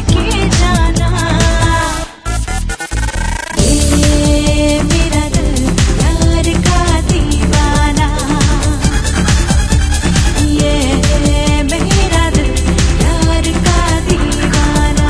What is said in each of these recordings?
के जाना। ये मेरा दिल प्यार का दीवाना, ये मेरा दिल प्यार का दीवाना।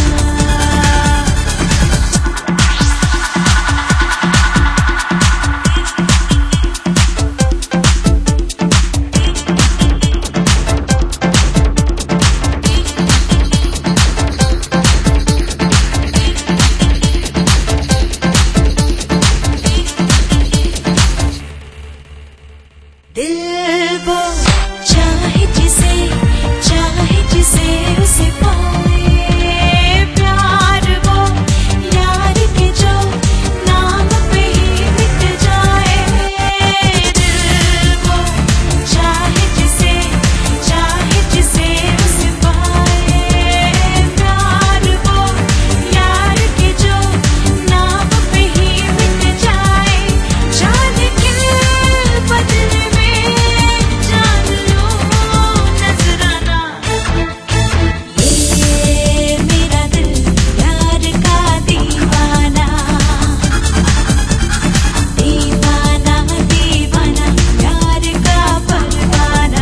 दिल वो चाहे जिसे उसे पाए, प्यार वो यार के जो नाम पे ही मिट जाए। दिल वो चाहे जिसे उसे पाए, प्यार वो यार के जो नाम पे ही मिट जाए। जान के बदले जान लो नजराना। ये मेरा दिल प्यार का दीवाना, दीवाना दीवाना प्यार का परवाना।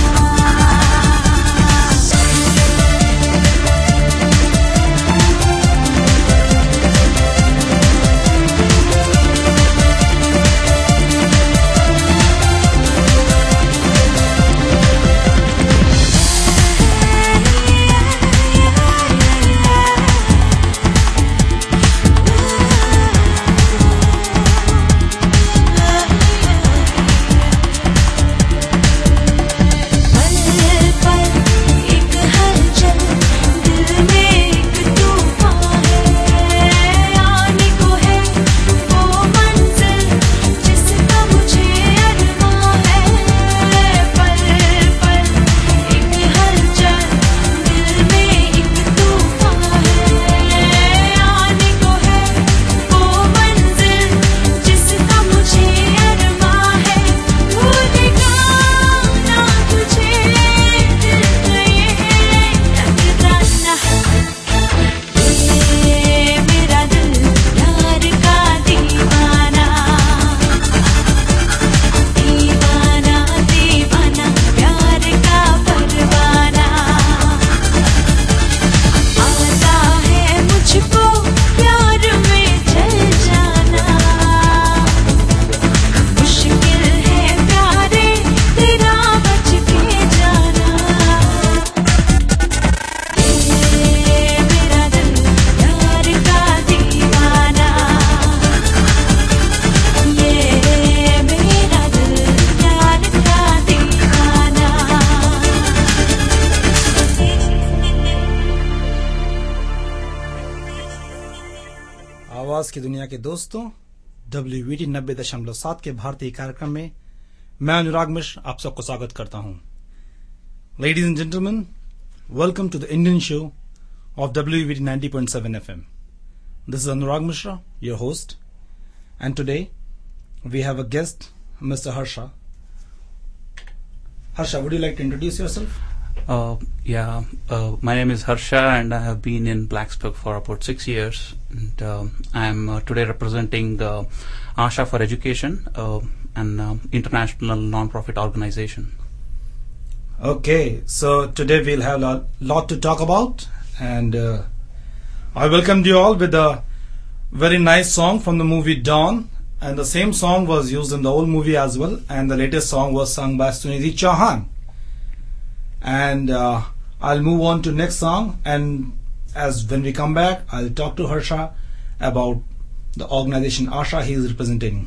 पल पल एक हलचल, दिल में एक तूफान है। आने को है वो मंजिल जिसका मुझे अरमां है। पल पल एक हलचल, दिल में एक तूफान है। आने को है वो मंजिल जिसका मुझे अरमां है। भूलेगा ना तुझे दिल का ये नजराना। ये मेरा दिल प्यार का दीवाना, दीवाना दीवाना प्यार का परवाना। आता है मुझको प्यार में जल जाना, मुश्किल है प्यारे तेरा बच के जाना। ये मेरा दिल प्यार का दीवाना, ये मेरा दिल प्यार का दीवाना। आवाज की दुनिया के दोस्तों, WVT 90.7 के भारतीय कार्यक्रम में मैं अनुराग मिश्र आप सबको स्वागत करता हूं। Ladies and gentlemen, welcome to the Indian show of WVT 90.7 FM. This is Anurag Mishra, your host, and today we have a guest, Mr. Harsha. Harsha, would you like to introduce yourself? My name is Harsha and I have been in Blacksburg for about 6 years, and I am today representing Asha for Education, an international non-profit organization. Okay, so today we'll have a lot to talk about, and I welcomed you all with a very nice song from the movie Dawn, and the same song was used in the old movie as well, and the latest song was sung by Sunidhi Chauhan. And I'll move on to next song, and as when we come back, I'll talk to Harsha about the organization Asha he is representing.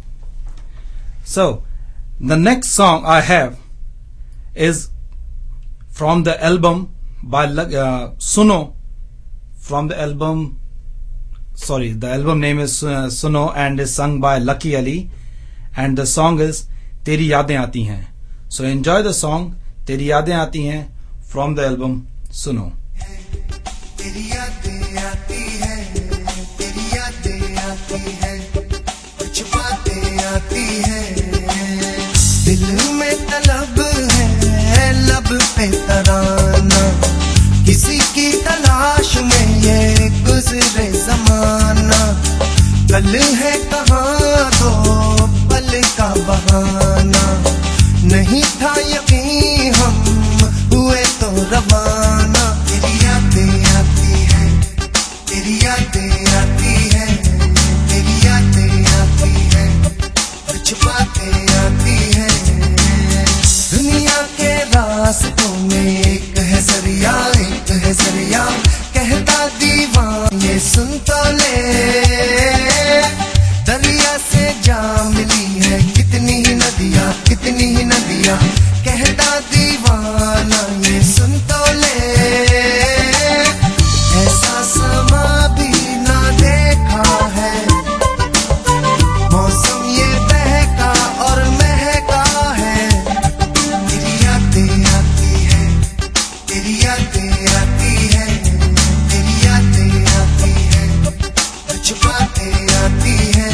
So the next song I have is from the album by Suno. From the album, the album name is Suno and is sung by Lucky Ali, and the song is Teri Yaadein Aati Hain. So enjoy the song Teri Yaadein Aati Hain from the album Suno. तेरी यादें आती हैं, तेरी यादें आती हैं, कुछ बातें आती हैं। दिल में तलब है, लब पे तराना, किसी की तलाश कल है कहाँ तो पल का बहाना, नहीं था यकीन हम हुए तो रवाना। तेरी यादें आती है, तेरी यादें आती है, तेरी यादें आती है, कुछ बातें आती है। दुनिया के रास्तों में एक है जरिया, एक है जरिया, कहता दीवान ये सुन तो ले। दरिया से जा मिली है कितनी ही नदियाँ, कितनी ही नदियाँ, कहता दीवाना ये सुन तो ले। ऐसा समा भी ना देखा है, मौसम ये बहका और महका है। तेरी यादें आती है, तेरी यादें आती है, तेरी यादें आती है, कुछ बातें आती है।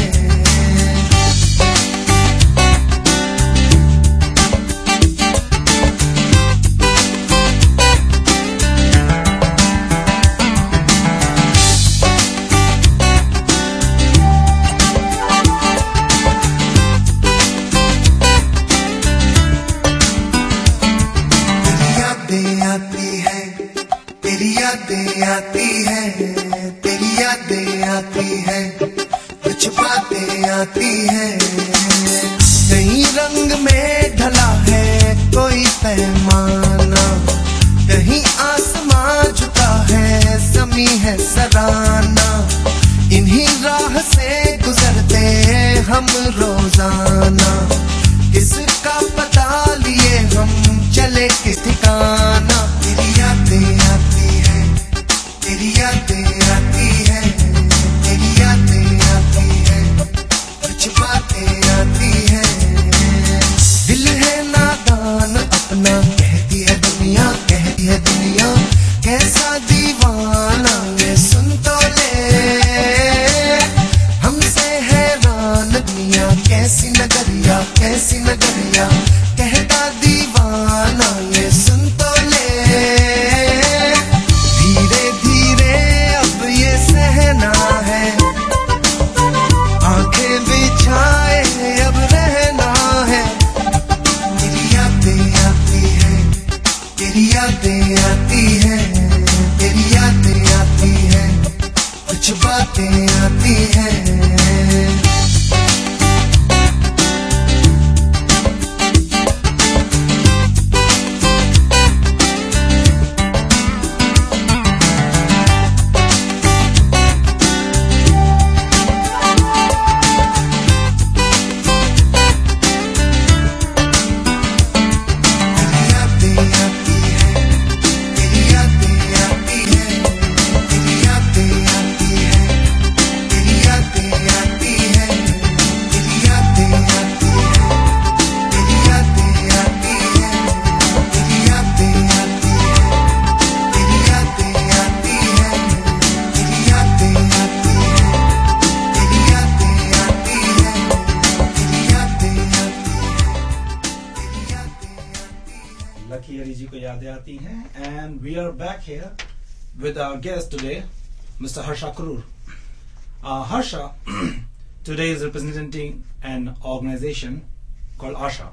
तेरी यादें आती है, तेरी यादें आती है, कुछ बातें आती है। कहीं रंग में ढला है कोई पैमाना, कहीं आसमां झुका है जमी है सराना। इन्हीं राह से गुजरते हम रोजाना, किसका पता लिए हम चले किस ठिकाना। तेरी यादें आती है, तेरी यादें आती है, तेरी यादें आती है, कुछ बातें आती है। दिल है नादान अपना कहती है दुनिया, कहती है दुनिया, कैसा दीवाना ये सुन तो ले। हमसे हैरान दुनिया कैसी नगरिया, कैसी नगरिया, कहता दीवाना ये सुन तो ले। धीरे धीरे अब ये सहना है, आंखें बिछाए अब रहना है। तेरी यादें आती है, तेरी यादें आती है, तेरी यादें आती है, कुछ बातें आती है। लकी हरी जी को यादें आती हैं। And we are back here with our guest today, Mr. Harsha Karur. Harsha today is representing an organization called ASHA,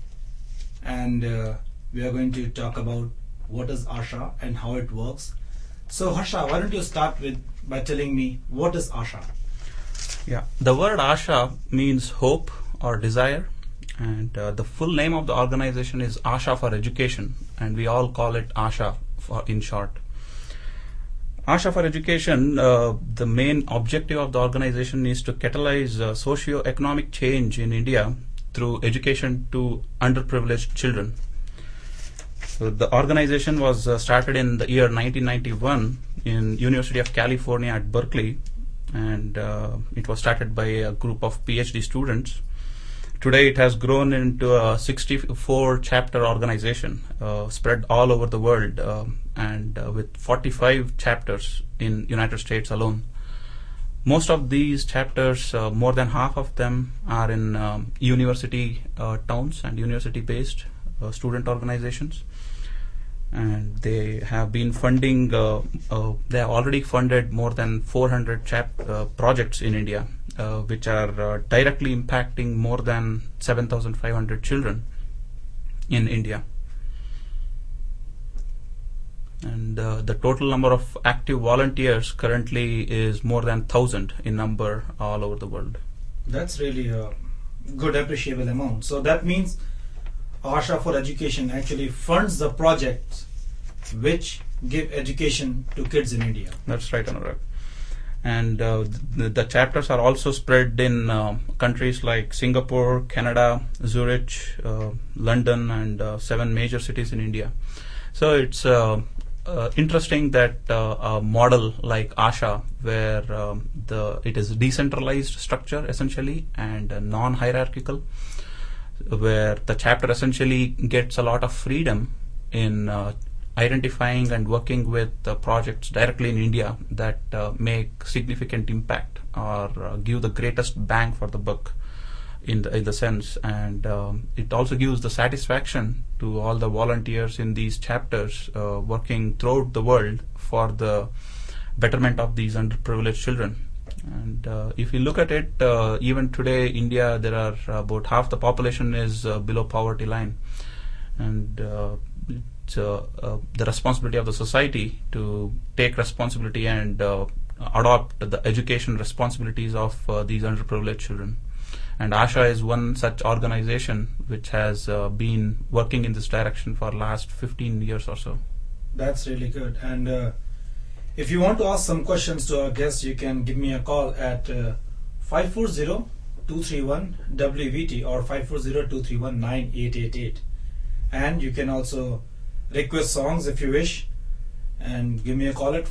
and we are going to talk about what is ASHA and how it works. So Harsha, why don't you start by telling me what is ASHA? Yeah, the word Asha means hope or desire, and the full name of the organization is Asha for Education, and we all call it Asha in short. Asha for Education, the main objective of the organization is to catalyze socio-economic change in India through education to underprivileged children. So the organization was started in the year 1991 in University of California at Berkeley, and it was started by a group of PhD students. Today it has grown into a 64 chapter organization spread all over the world, and with 45 chapters in United States alone. Most of these chapters, more than half of them, are in university towns and university based student organizations, and they have been funding they have already funded more than 400 projects in India which are directly impacting more than 7,500 children in India. And the total number of active volunteers currently is more than 1,000 in number all over the world. That's really a good appreciable amount. So that means Asha for Education actually funds the projects which give education to kids in India. That's right, Anurag. And the chapters are also spread in countries like Singapore, Canada, Zurich, London, and 7 major cities in India. So it's interesting that a model like Asha, where it is decentralized structure essentially and non-hierarchical, where the chapter essentially gets a lot of freedom in identifying and working with projects directly in India that make significant impact or give the greatest bang for the buck in the sense, and it also gives the satisfaction to all the volunteers in these chapters working throughout the world for the betterment of these underprivileged children. And if you look at it, even today India, there are about half the population is below poverty line, and it's the responsibility of the society to take responsibility and adopt the education responsibilities of these underprivileged children. And Asha is one such organization which has been working in this direction for last 15 years or so. That's really good. And if you want to ask some questions to our guests, you can give me a call at 540-231-WVT or 540-231-9888. And you can also request songs if you wish, and give me a call at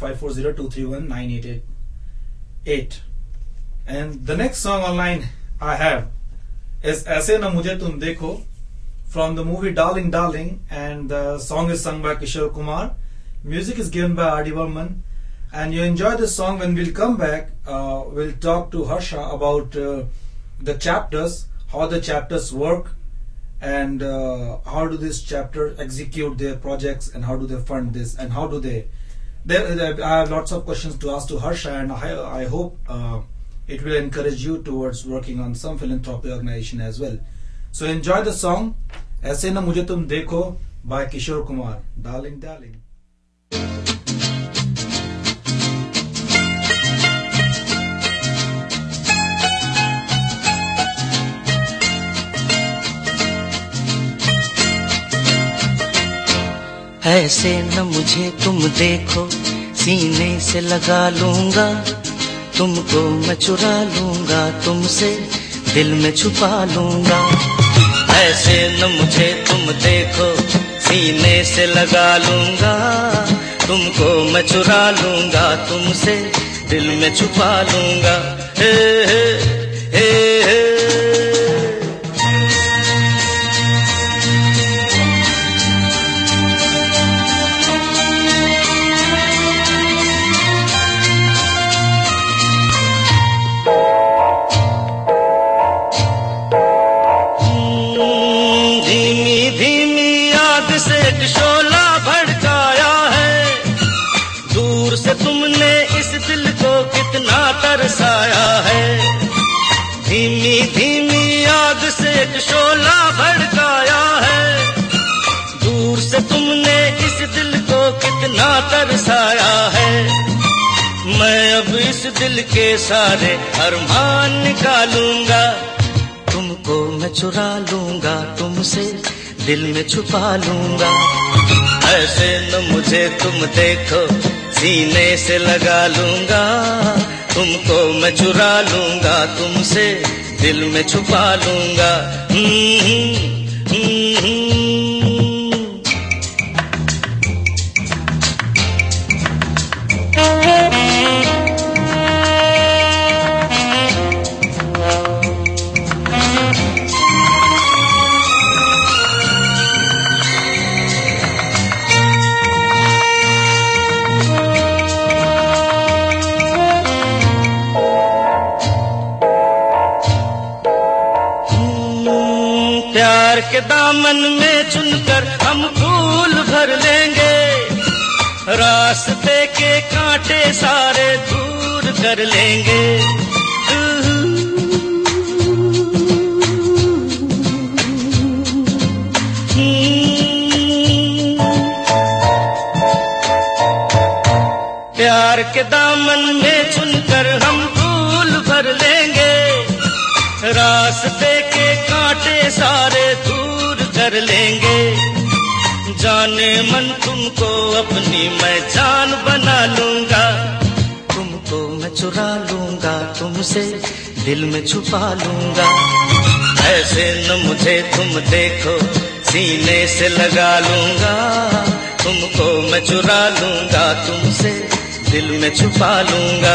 540-231-9888. And the next song online I have is Aise Na Mujhe Tum Dekho from the movie Darling Darling, and the song is sung by Kishore Kumar. Music is given by R.D. Burman, and you enjoy this song. When we'll come back, we'll talk to Harsha about the chapters, how the chapters work, and how do this chapter execute their projects, and how do they fund this, and how do they I have lots of questions to ask to Harsha, and I hope it will encourage you towards working on some philanthropy organization as well. So enjoy the song Aise Na Mujhe Tum Dekho by Kishore Kumar. Darling Darling. ऐसे न मुझे तुम देखो, सीने से लगा लूंगा, तुमको मैं चुरा लूंगा, तुमसे दिल में छुपा लूंगा। ऐसे न मुझे तुम देखो, सीने से लगा लूंगा, तुमको मैं चुरा लूंगा, तुमसे दिल में छुपा लूंगा। हे हे हे हे तरसाया है, धीमी धीमी आग से एक शोला भड़काया है, दूर से तुमने इस दिल को कितना तरसाया है। मैं अब इस दिल के सारे अरमान निकालूंगा, तुमको मैं चुरा लूंगा, तुमसे दिल में छुपा लूंगा। ऐसे न मुझे तुम देखो, सीने से लगा लूंगा, तुमको मैं चुरा लूंगा, तुमसे दिल में छुपा लूंगा। प्यार के दामन में चुनकर हम फूल भर लेंगे, रास्ते के कांटे सारे दूर कर लेंगे। प्यार के दामन में चुनकर हम फूल भर लेंगे, रास्ते के कांटे सारे दूर कर लेंगे। जाने मन तुमको अपनी मैं जान बना लूंगा, तुमको मैं चुरा लूंगा, तुमसे दिल में छुपा लूंगा। ऐसे न मुझे तुम देखो, सीने से लगा लूंगा, तुमको मैं चुरा लूंगा, तुमसे दिल में छुपा लूंगा।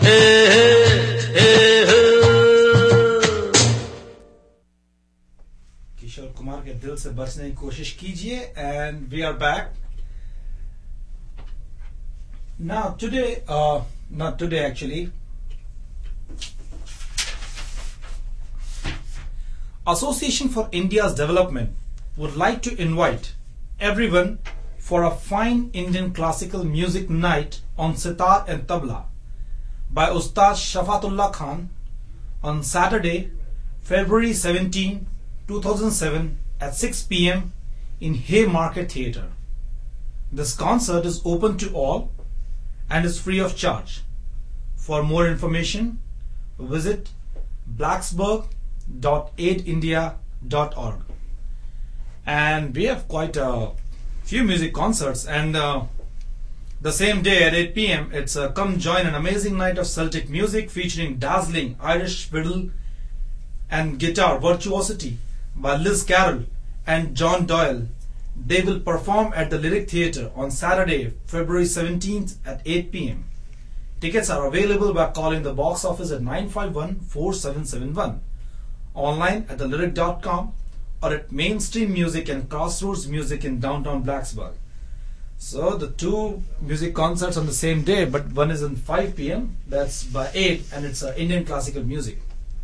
किशोर कुमार के दिल से बचने की कोशिश कीजिए। And we are back now today, not today actually. Association for India's Development would like to invite everyone for a fine Indian classical music night on sitar and tabla by Ustad Shafatullah Khan on Saturday, February 17, 2007 at 6 p.m. in Haymarket Theatre. This concert is open to all and is free of charge. For more information, visit blacksburg.aidindia.org. And we have quite a few music concerts, and the same day at 8 p.m. it's come join an amazing night of Celtic music featuring dazzling Irish fiddle and guitar virtuosity by Liz Carroll and John Doyle. They will perform at the Lyric Theatre on Saturday, February 17th at 8 p.m. Tickets are available by calling the box office at 951-4771, online at thelyric.com, or at Mainstream Music and Crossroads Music in downtown Blacksburg. So the two music concerts on the same day, but one is at 5 p.m. That's by 8, and it's Indian classical music.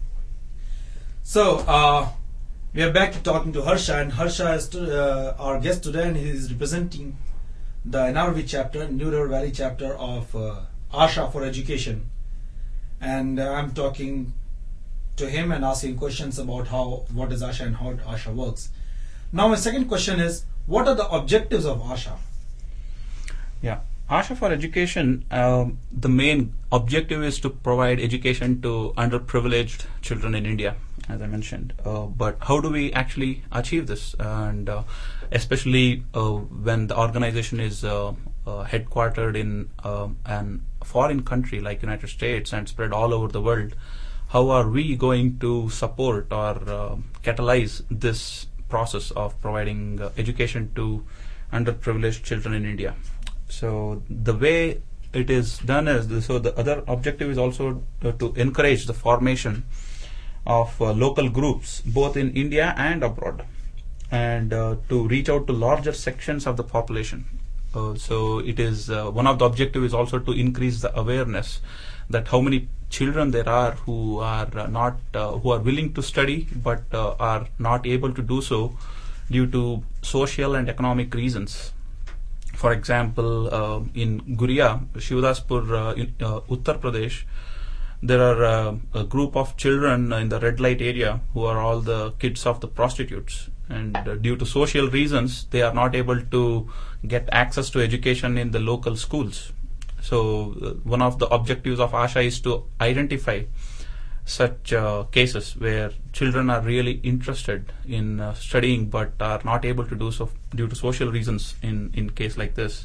So we are back to talking to Harsha, and Harsha is our guest today, and he is representing the NRV chapter, New River Valley chapter of Asha for Education. And I'm talking to him and asking questions about what is Asha and how Asha works. Now my second question is, what are the objectives of Asha? Yeah, Asha for Education, the main objective is to provide education to underprivileged children in India, as I mentioned. But how do we actually achieve this? And especially when the organization is headquartered in an foreign country like United States and spread all over the world, how are we going to support or catalyze this process of providing education to underprivileged children in India? So the way it is done is, so the other objective is also to encourage the formation of local groups both in India and abroad, and to reach out to larger sections of the population. So it is one of the objectives is also to increase the awareness that how many children there are who are not who are willing to study but are not able to do so due to social and economic reasons. For example, in Guria, Shivdaspur, Uttar Pradesh, there are a group of children in the red light area who are all the kids of the prostitutes, and due to social reasons they are not able to get access to education in the local schools. So one of the objectives of Asha is to identify such cases where children are really interested in studying but are not able to do so due to social reasons in case like this,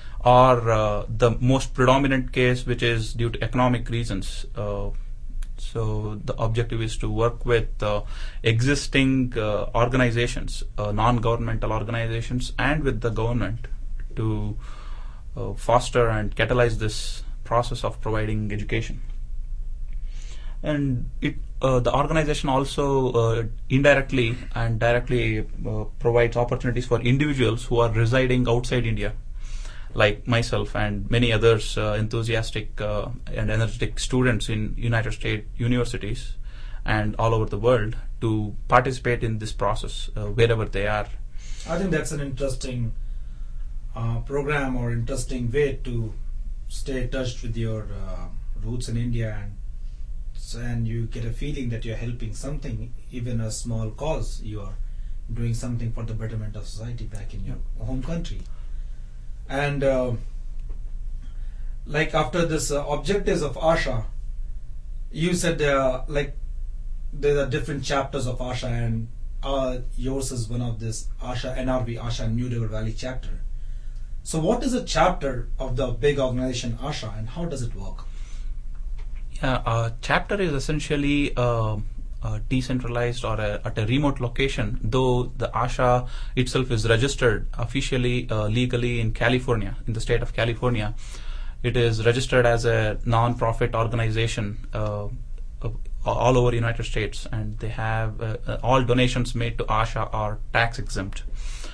or the most predominant case which is due to economic reasons. So the objective is to work with existing organizations, non-governmental organizations, and with the government to foster and catalyze this process of providing education. And the organization also indirectly and directly provides opportunities for individuals who are residing outside India, like myself and many others enthusiastic and energetic students in United States universities and all over the world, to participate in this process wherever they are. I think that's an interesting program or interesting way to stay touched with your roots in India, and you get a feeling that you're helping something, even a small cause. You are doing something for the betterment of society back in your home country. And like after this objectives of ASHA, you said like there are different chapters of ASHA, and yours is one of this ASHA NRV, ASHA New River Valley chapter. So what is a chapter of the big organization ASHA, and how does it work? Yeah, a chapter is essentially decentralized or at a remote location, though the ASHA itself is registered officially legally in California, in the state of California. It is registered as a non-profit organization all over the United States, and they have all donations made to ASHA are tax exempt.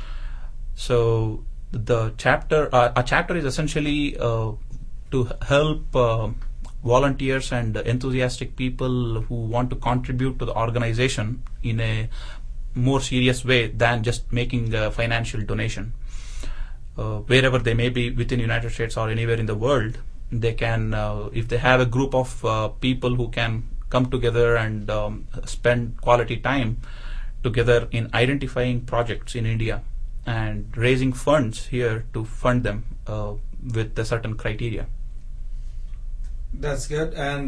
So the chapter, a chapter is essentially to help volunteers and enthusiastic people who want to contribute to the organization in a more serious way than just making a financial donation. Wherever they may be within the United States or anywhere in the world, they can, if they have a group of people who can come together and spend quality time together in identifying projects in India and raising funds here to fund them with a certain criteria. That's good. And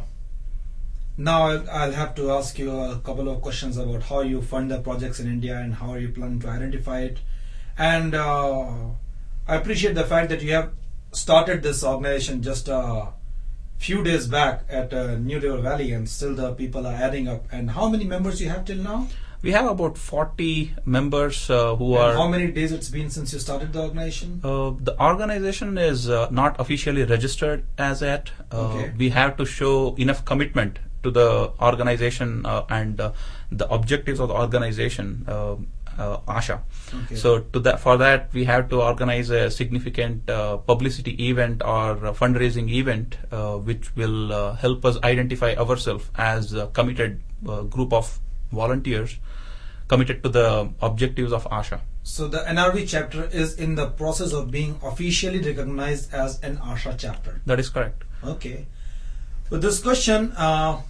now I'll have to ask you a couple of questions about how you fund the projects in India and how you plan to identify it. And I appreciate the fact that you have started this organization just a few days back at New River Valley, and still the people are adding up. And how many members you have till now? We have about 40 members who And are... how many days it's been since you started the organization? The organization is not officially registered as yet. Okay. We have to show enough commitment to the organization and the objectives of the organization, ASHA. Okay. So for that, we have to organize a significant publicity event or a fundraising event, which will help us identify ourselves as a committed group of volunteers committed to the objectives of ASHA. So the NRV chapter is in the process of being officially recognized as an ASHA chapter. That is correct. Okay. With this question, I'm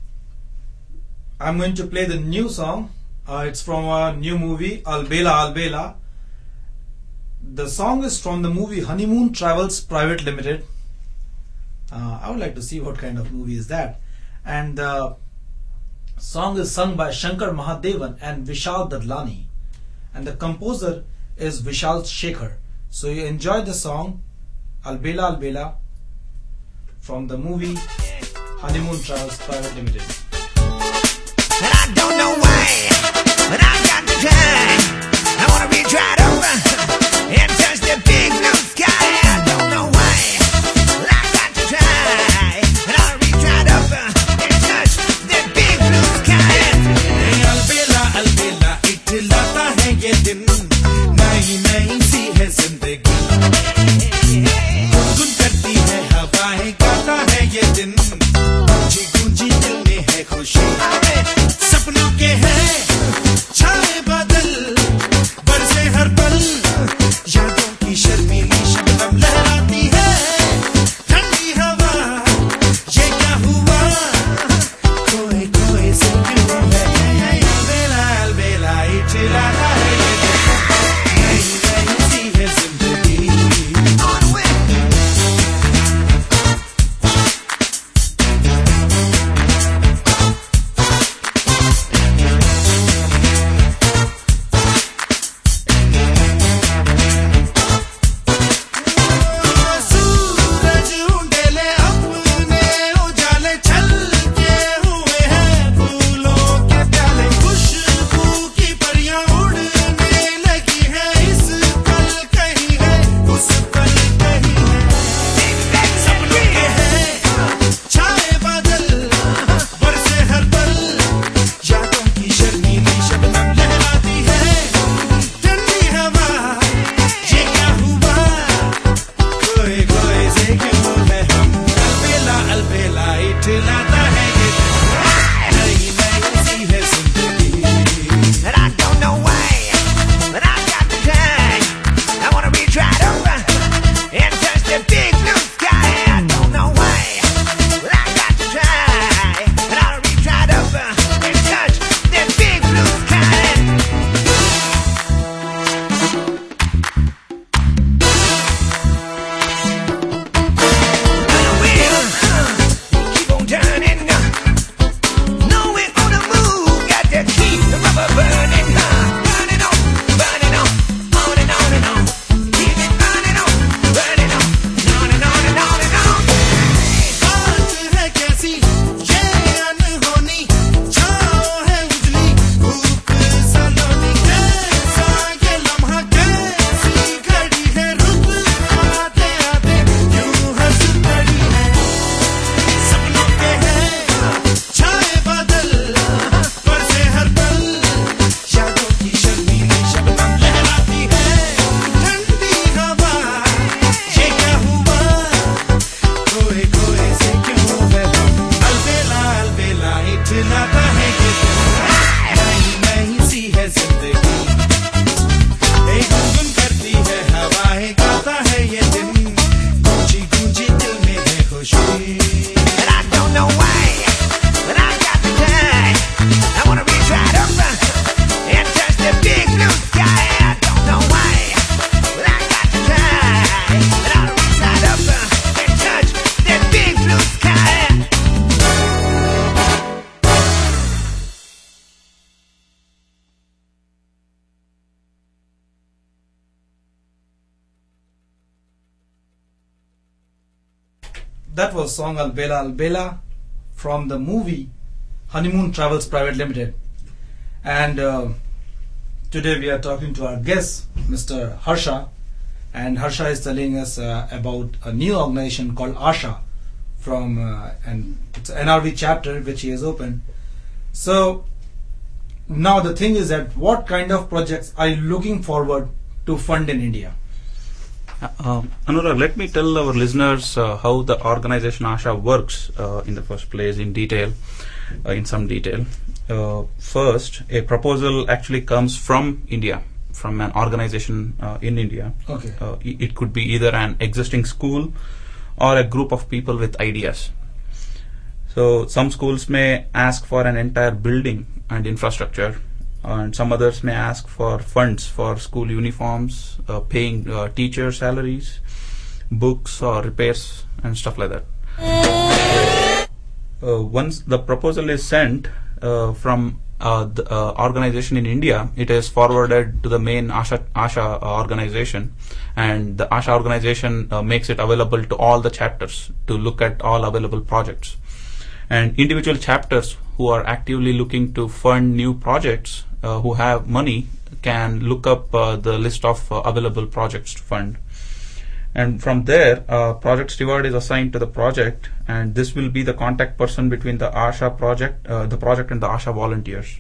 going to play the new song. It's from a new movie, Albela Albela. The song is from the movie Honeymoon Travels Private Limited. I would like to see what kind of movie is that. And the song is sung by Shankar Mahadevan and Vishal Dadlani, and the composer is Vishal Shekhar. So you enjoy the song Albela Albela from the movie Honeymoon Travels Private Limited. And I don't know why, but I got the time. I wanna reach right over and touch the big blue sky. I don't know why, but I got to try. And I'll reach right over and touch the big blue sky. अलबेला अलबेला इठलाता है ये दिन, नई नई सी है जिंदगी, गुनगुन करती है हवाएं, गाता है ये दिन, गूंजी गूंजी दिल में है खुशी, सपनों के हैं छाए बादल, बरसे हर देखो ऐसे क्यों है हम अलबेला अलबेला इठलाता है ये दिल नई नई सी है जिंदगी एक गुनगुन करती है हवाएं गाता है ये दिन गूंजी गूंजी दिल में है खुशी And I don't know why, but I got the time. I wanna reach right up and touch the big blue sky. I don't know why, but I got the time. And I wanna reach right up and touch the big blue sky. That was song Albela Albela from the movie Honeymoon Travels Private Limited. And today we are talking to our guest, Mr. Harsha. And Harsha is telling us about a new organization called Asha from and it's an NRV chapter which he has opened. So now the thing is that what kind of projects are you looking forward to fund in India? Anurag, let me tell our listeners how the organization Asha works in the first place in detail, in some detail. First, a proposal actually comes from India, from an organization in India. Okay. It could be either an existing school or a group of people with ideas. So some schools may ask for an entire building and infrastructure, and some others may ask for funds for school uniforms, paying teacher salaries, books or repairs and stuff like that. Once the proposal is sent from the organization in India, it is forwarded to the main Asha organization, and the Asha organization makes it available to all the chapters to look at all available projects. And individual chapters who are actively looking to fund new projects, who have money, can look up the list of available projects to fund. And from there, project steward is assigned to the project, and this will be the contact person between the Asha project, and the Asha volunteers.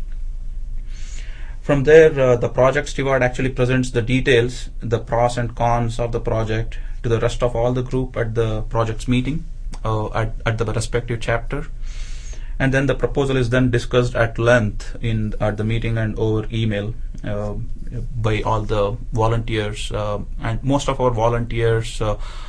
From there, the project steward actually presents the details, the pros and cons of the project to the rest of all the group at the project's meeting, at the respective chapter. And then the proposal is then discussed at length at the meeting and over email by all the volunteers. And most of our volunteers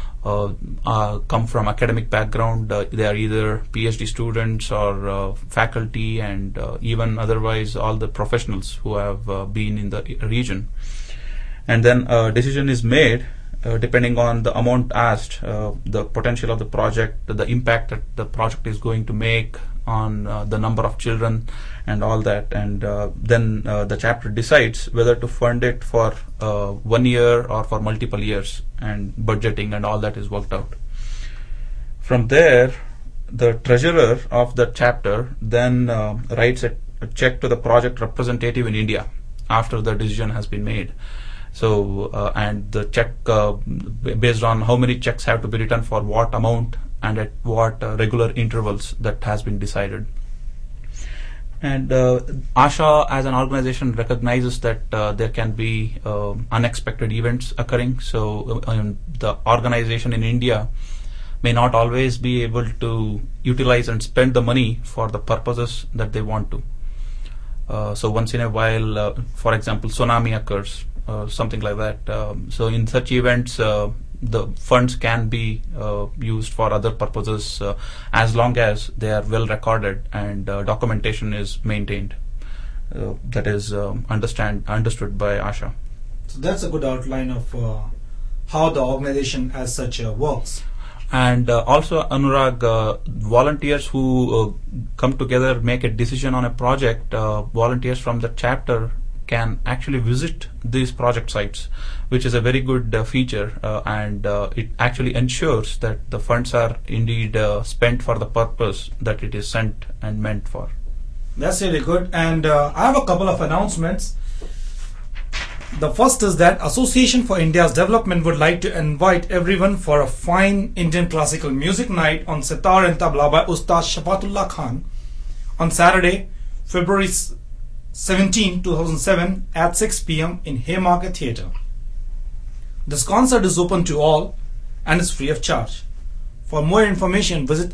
come from academic background. They are either PhD students or faculty, and even otherwise all the professionals who have been in the region. And then a decision is made depending on the amount asked, the potential of the project, the impact that the project is going to make on the number of children and all that, and then the chapter decides whether to fund it for 1 year or for multiple years, and budgeting and all that is worked out. From there, the treasurer of the chapter then writes a check to the project representative in India after the decision has been made. So and the check, based on how many checks have to be written for what amount and at what regular intervals, that has been decided. And Asha as an organization recognizes that there can be unexpected events occurring. So the organization in India may not always be able to utilize and spend the money for the purposes that they want to. So once in a while, for example, tsunami occurs, something like that. So in such events, the funds can be used for other purposes as long as they are well recorded and documentation is maintained. That is understood by Asha. So that's a good outline of how the organization as such works. And also, Anurag, volunteers who come together, make a decision on a project, volunteers from the chapter can actually visit these project sites, which is a very good feature, and it actually ensures that the funds are indeed spent for the purpose that it is sent and meant for. That's really good. And I have a couple of announcements. The first is that Association for India's Development would like to invite everyone for a fine Indian classical music night on Sitar and Tabla by Ustad Shafatullah Khan on Saturday, February 17, 2007 at 6 p.m. in Haymarket Theatre. This concert is open to all and is free of charge. For more information, visit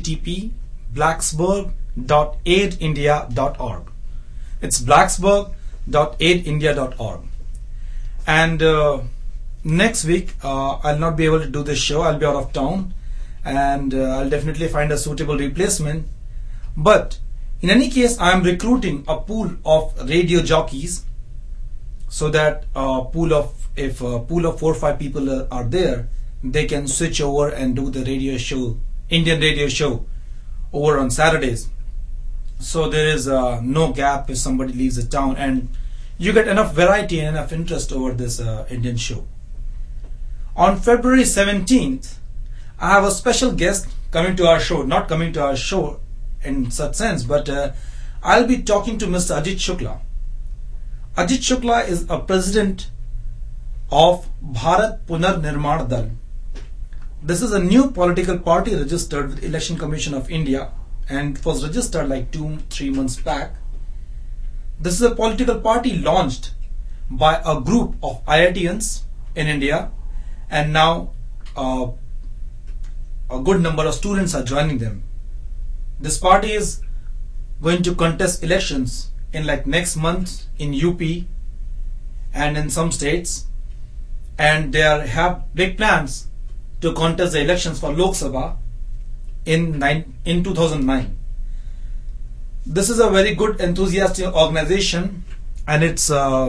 http://blacksburg.aidindia.org. It's blacksburg.aidindia.org. And next week, I'll not be able to do this show. I'll be out of town, and I'll definitely find a suitable replacement. But in any case, I am recruiting a pool of radio jockeys, so that if a pool of 4 or 5 people are there, they can switch over and do the radio show, Indian radio show, over on Saturdays. So there is no gap if somebody leaves the town, and you get enough variety and enough interest over this Indian show. On February 17th, I have a special guest coming to our show, not coming to our show in such sense, but I'll be talking to Mr. Ajit Shukla. Ajit Shukla is a president of Bharat Punar Nirman Dal. This is a new political party registered with Election Commission of India, and it was registered like 2-3 months back. This is a political party launched by a group of IITians in India, and now a good number of students are joining them. This party is going to contest elections in like next month in UP and in some states, and they have big plans to contest the elections for Lok Sabha in 2009. This is a very good, enthusiastic organization, and it's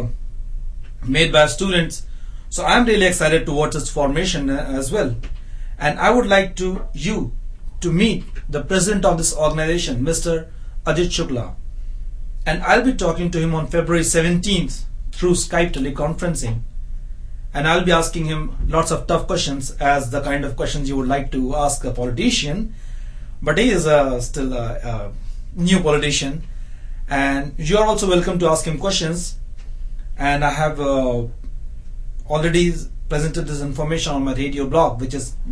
made by students. So I'm really excited to watch its formation as well. And I would like you to meet the president of this organization, Mr. Ajit Shukla. And I'll be talking to him on February 17th through Skype teleconferencing. And I'll be asking him lots of tough questions, as the kind of questions you would like to ask a politician. But he is still a new politician. And you are also welcome to ask him questions. And I have already presented this information on my radio blog, which is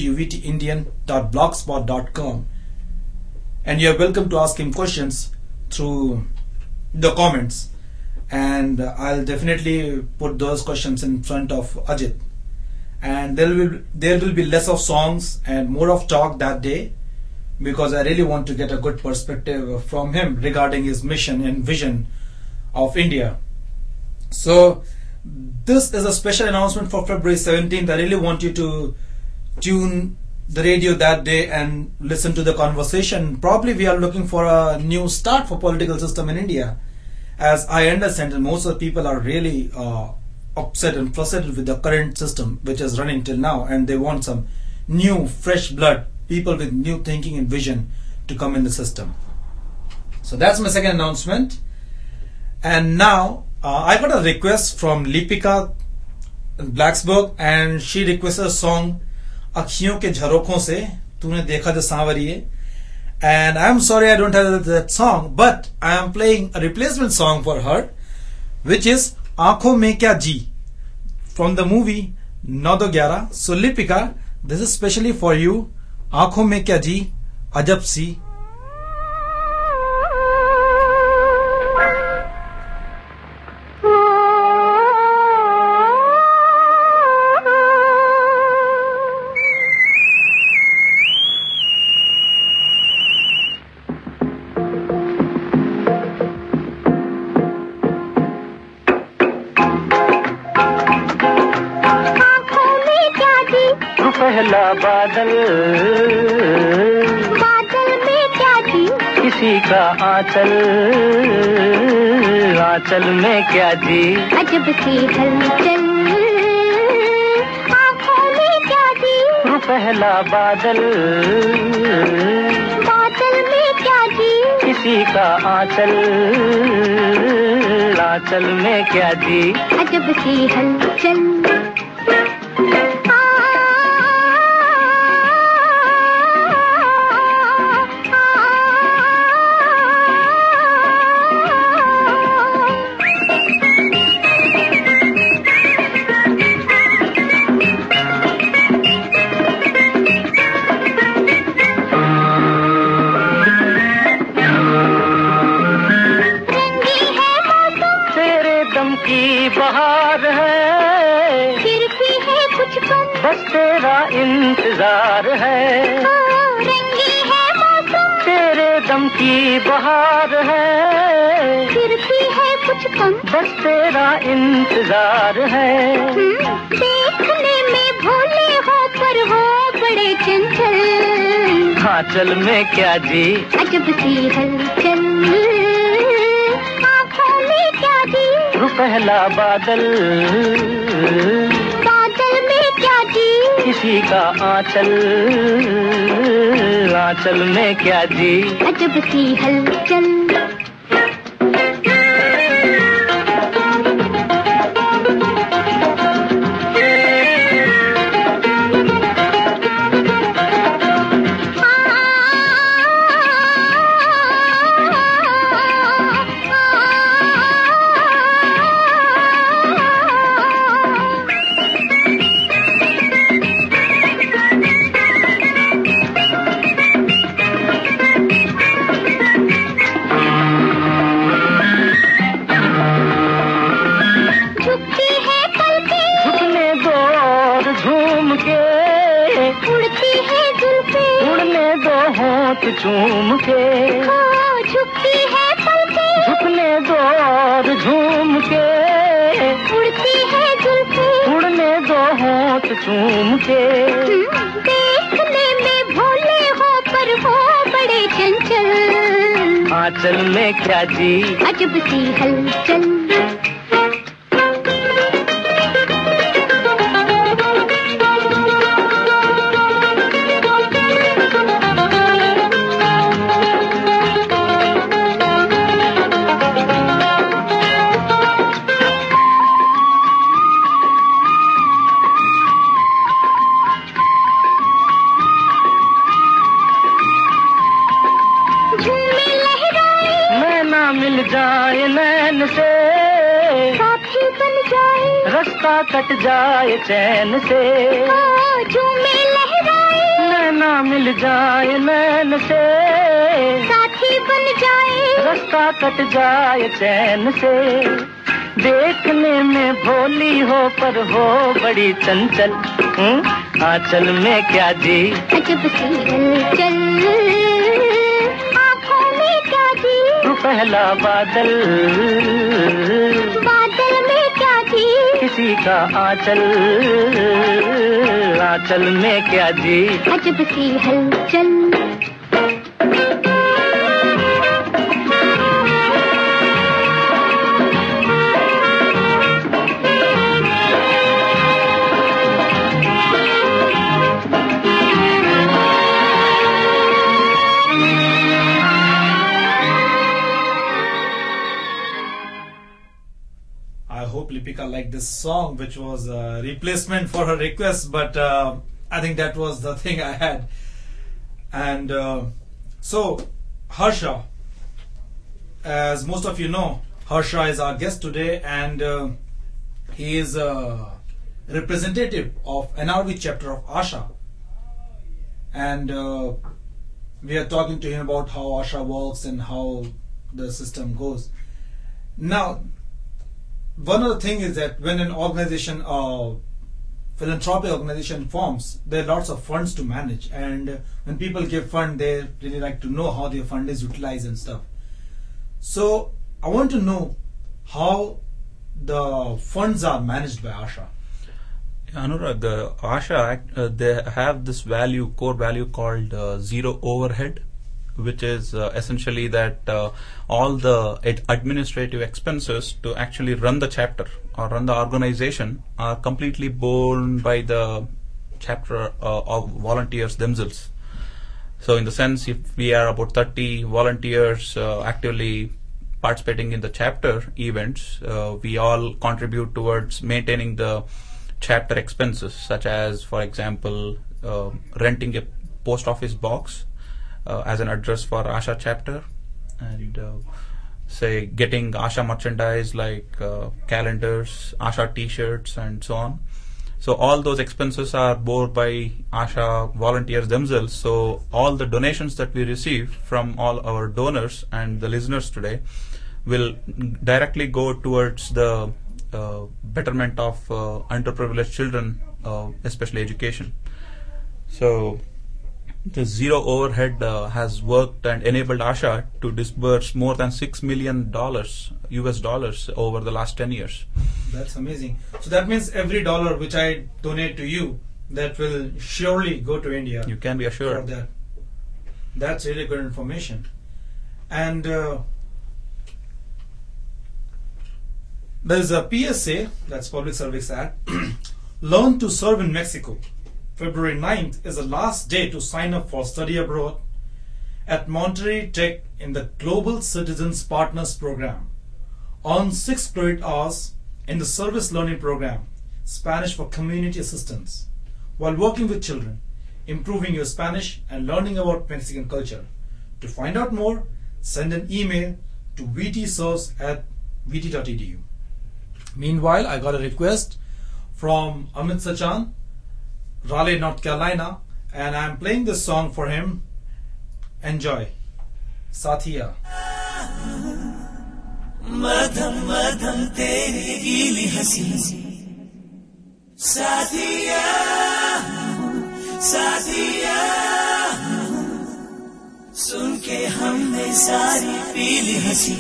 wuvtindian.blogspot.com. And you are welcome to ask him questions through the comments. And I'll definitely put those questions in front of Ajit. And there will be less of songs and more of talk that day, because I really want to get a good perspective from him regarding his mission and vision of India. So this is a special announcement for February 17th. I really want you to tune the radio that day and listen to the conversation. Probably we are looking for a new start for political system in India. As I understand, and most of the people are really upset and frustrated with the current system which is running till now, and they want some new, fresh blood, people with new thinking and vision to come in the system. So that's my second announcement. And now I got a request from Lipika Blacksburg, and she requested a song Akhiyon ke Jharokhon se Tune Dekha Jo Sanwariye. And I'm sorry I don't have that song, but I am playing a replacement song for her, which is Aankhon Mein Kya Ji from the movie 9-11. So Lipika, this is specially for you. Aankhon Mein Kya Ji, Ajab Si. पहला बादल बादल में क्या जी किसी का आंचल आंचल में क्या जी अजब सी हलचल आँखों में क्या जी पहला बादल बादल में क्या जी किसी का आंचल आंचल में क्या जी अजब सी हलचल बहार है बस तेरा इंतजार है, रंगी है मौसम, तेरे दम की बहार है, फिर भी है कुछ कम, बस तेरा इंतजार है। देखने में भोले हो पर हो बड़े चंचल, आंचल में क्या जी, अजब सी हलचल, आँखों में क्या जी, रुपहला बादल, बादल में क्या जी, किसी का आंचल, आंचल में क्या जी, अजब सी हलचल। झूम के झुकती है पलकें, झुकने दो और झूम के, उड़ती है जुल्फें, उड़ने दो होंठ चूम के। देखने में भोले हो पर हो बड़े चंचल, आंचल में क्या जी, अजब सी हलचल। मिल जाए नैन से, साथी बन जाए, रास्ता कट जाए चैन से, झूमे लहराए, नैना मिल जाए नैन से, साथी बन जाए, रास्ता कट जाए चैन से। देखने में भोली हो पर हो बड़ी चंचल, आंचल में क्या जी, अजब सी हलचल, आँखों में क्या जी, पहला बादल, बादल में क्या जी, किसी का आंचल, आंचल में क्या जी, अजब सी हलचल। I hope Lipika liked this song, which was a replacement for her request, but I think that was the thing I had. And so, Harsha, as most of you know, Harsha is our guest today, and he is a representative of NRV chapter of ASHA. And we are talking to him about how ASHA works and how the system goes. Now, one of the things is that when an organization, philanthropic organization forms, there are lots of funds to manage, and when people give fund, they really like to know how their fund is utilized and stuff. So I want to know how the funds are managed by ASHA. Anurag, ASHA, they have this core value called zero overhead, which is essentially that all the administrative expenses to actually run the chapter or run the organization are completely borne by the chapter of volunteers themselves. So in the sense, if we are about 30 volunteers actively participating in the chapter events, we all contribute towards maintaining the chapter expenses, such as, for example, renting a post office box as an address for ASHA chapter, and say getting ASHA merchandise like calendars, ASHA t-shirts, and so on. So all those expenses are borne by ASHA volunteers themselves. So all the donations that we receive from all our donors and the listeners today will directly go towards the betterment of underprivileged children especially education. So the zero overhead has worked and enabled Asha to disburse more than $6 million US dollars over the last 10 years. That's amazing. So that means every dollar which I donate to you, that will surely go to India. You can be assured. For that. That's really good information. And there's a PSA, that's Public Service Act, Learn to Serve in Mexico. February 9th is the last day to sign up for study abroad at Monterrey Tech in the Global Citizens Partners Program. Earn 6 credit hours in the Service Learning Program, Spanish for Community Assistance, while working with children, improving your Spanish and learning about Mexican culture. To find out more, send an email to vtserves@vt.edu. Meanwhile, I got a request from Amit Sachan, Raleigh, North Carolina, and I'm playing this song for him. Enjoy. Sathiya. मधम मधम तेरी गीली हंसी साथिया साथिया सुन के हमने सारी पीली हंसी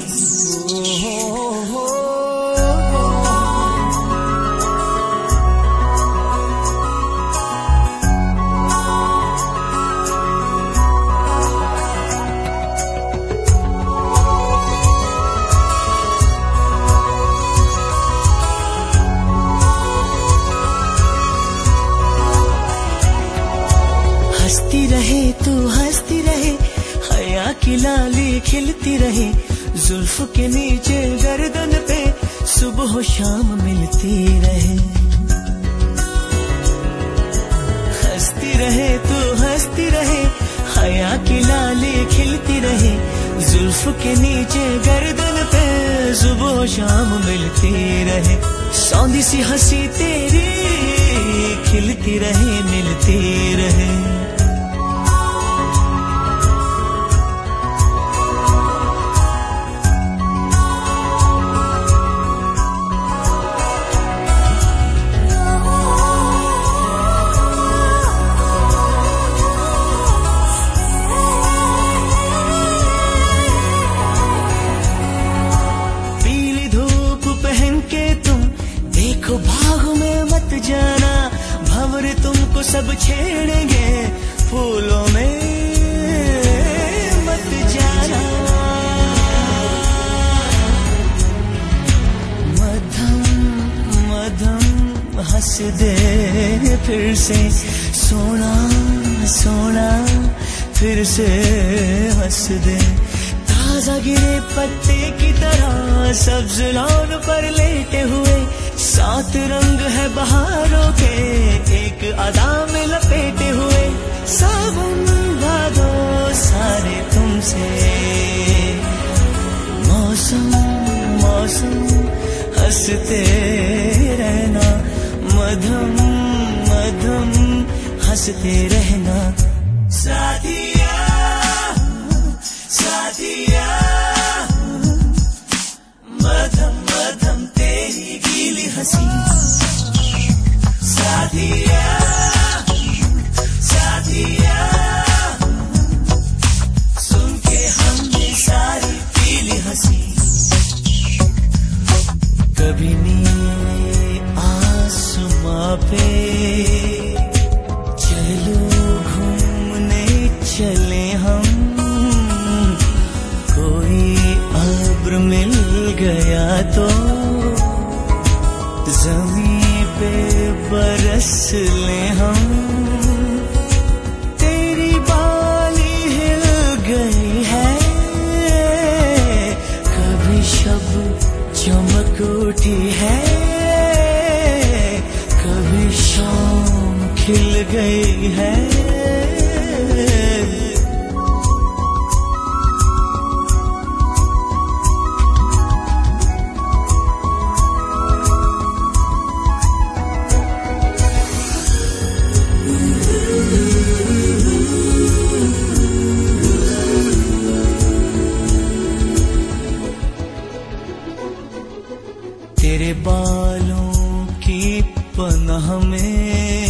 हंसती रहे हया की लाली खिलती रहे जुल्फ के नीचे गर्दन पे सुबह शाम मिलती रहे हंसती रहे हया की लाली खिलती रहे जुल्फ के नीचे गर्दन पे सुबह शाम मिलती रहे सौंधी सी हंसी तेरी खिलती रहे मिलती रहे सब छेड़ेंगे फूलों में मत जाना मधम मधम हंस दे फिर से सोना सोना फिर से हंस दे ताजा गिरे पत्ते की तरह सब्ज लॉन पर लेटे हुए 7 रंग है बहारों के एक अदा में लपेटे हुए सावन भादो सारे तुमसे मौसम मौसम हंसते रहना मधम मधम हंसते रहना साथिया साथिया मधम मधम तेरी गीली हंसी साथिया साथिया सुन के हमने सारी पीली हंसी कभी नीले आसमां पे चलो घूमने चले हम कोई अब्र मिल गया तो ज़मीं पे बरस ले हम तेरी बाली हिल गई है कभी शब चमक उठी है कभी शाम खिल गई है तेरे बालों की पनाह में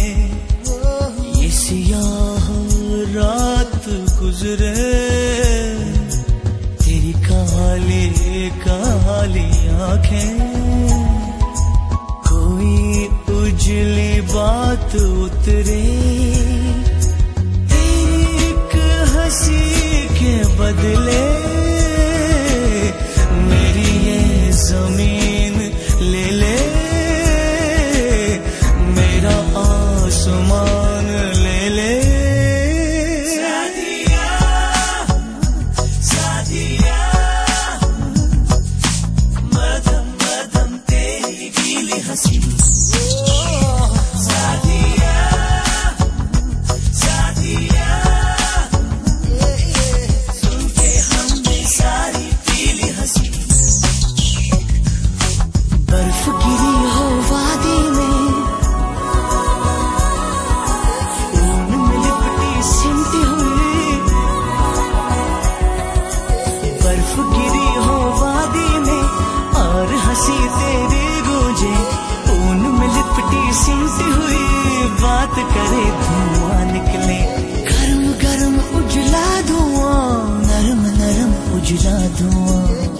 गुजरे तेरी काली काली आंखें कोई उजली बात उतरे एक हंसी के बदले मेरी ये जमीन ले ले मेरा आसमान ले ले सादिया सादिया मदम मदम तेरी गीली हंसी सादिया सादिया सुन के हमने सारी पीली हंसी बर्फ गिरी हो वादी में ऊन में लिपटी सिमटी हुई बर्फ गिरी हो वादी में और हंसी तेरी गूंजे ऊन में लिपटी सिमटी हुई बात करे धुआं निकले गरम गरम उजला धुआं नरम नरम उजला धुआं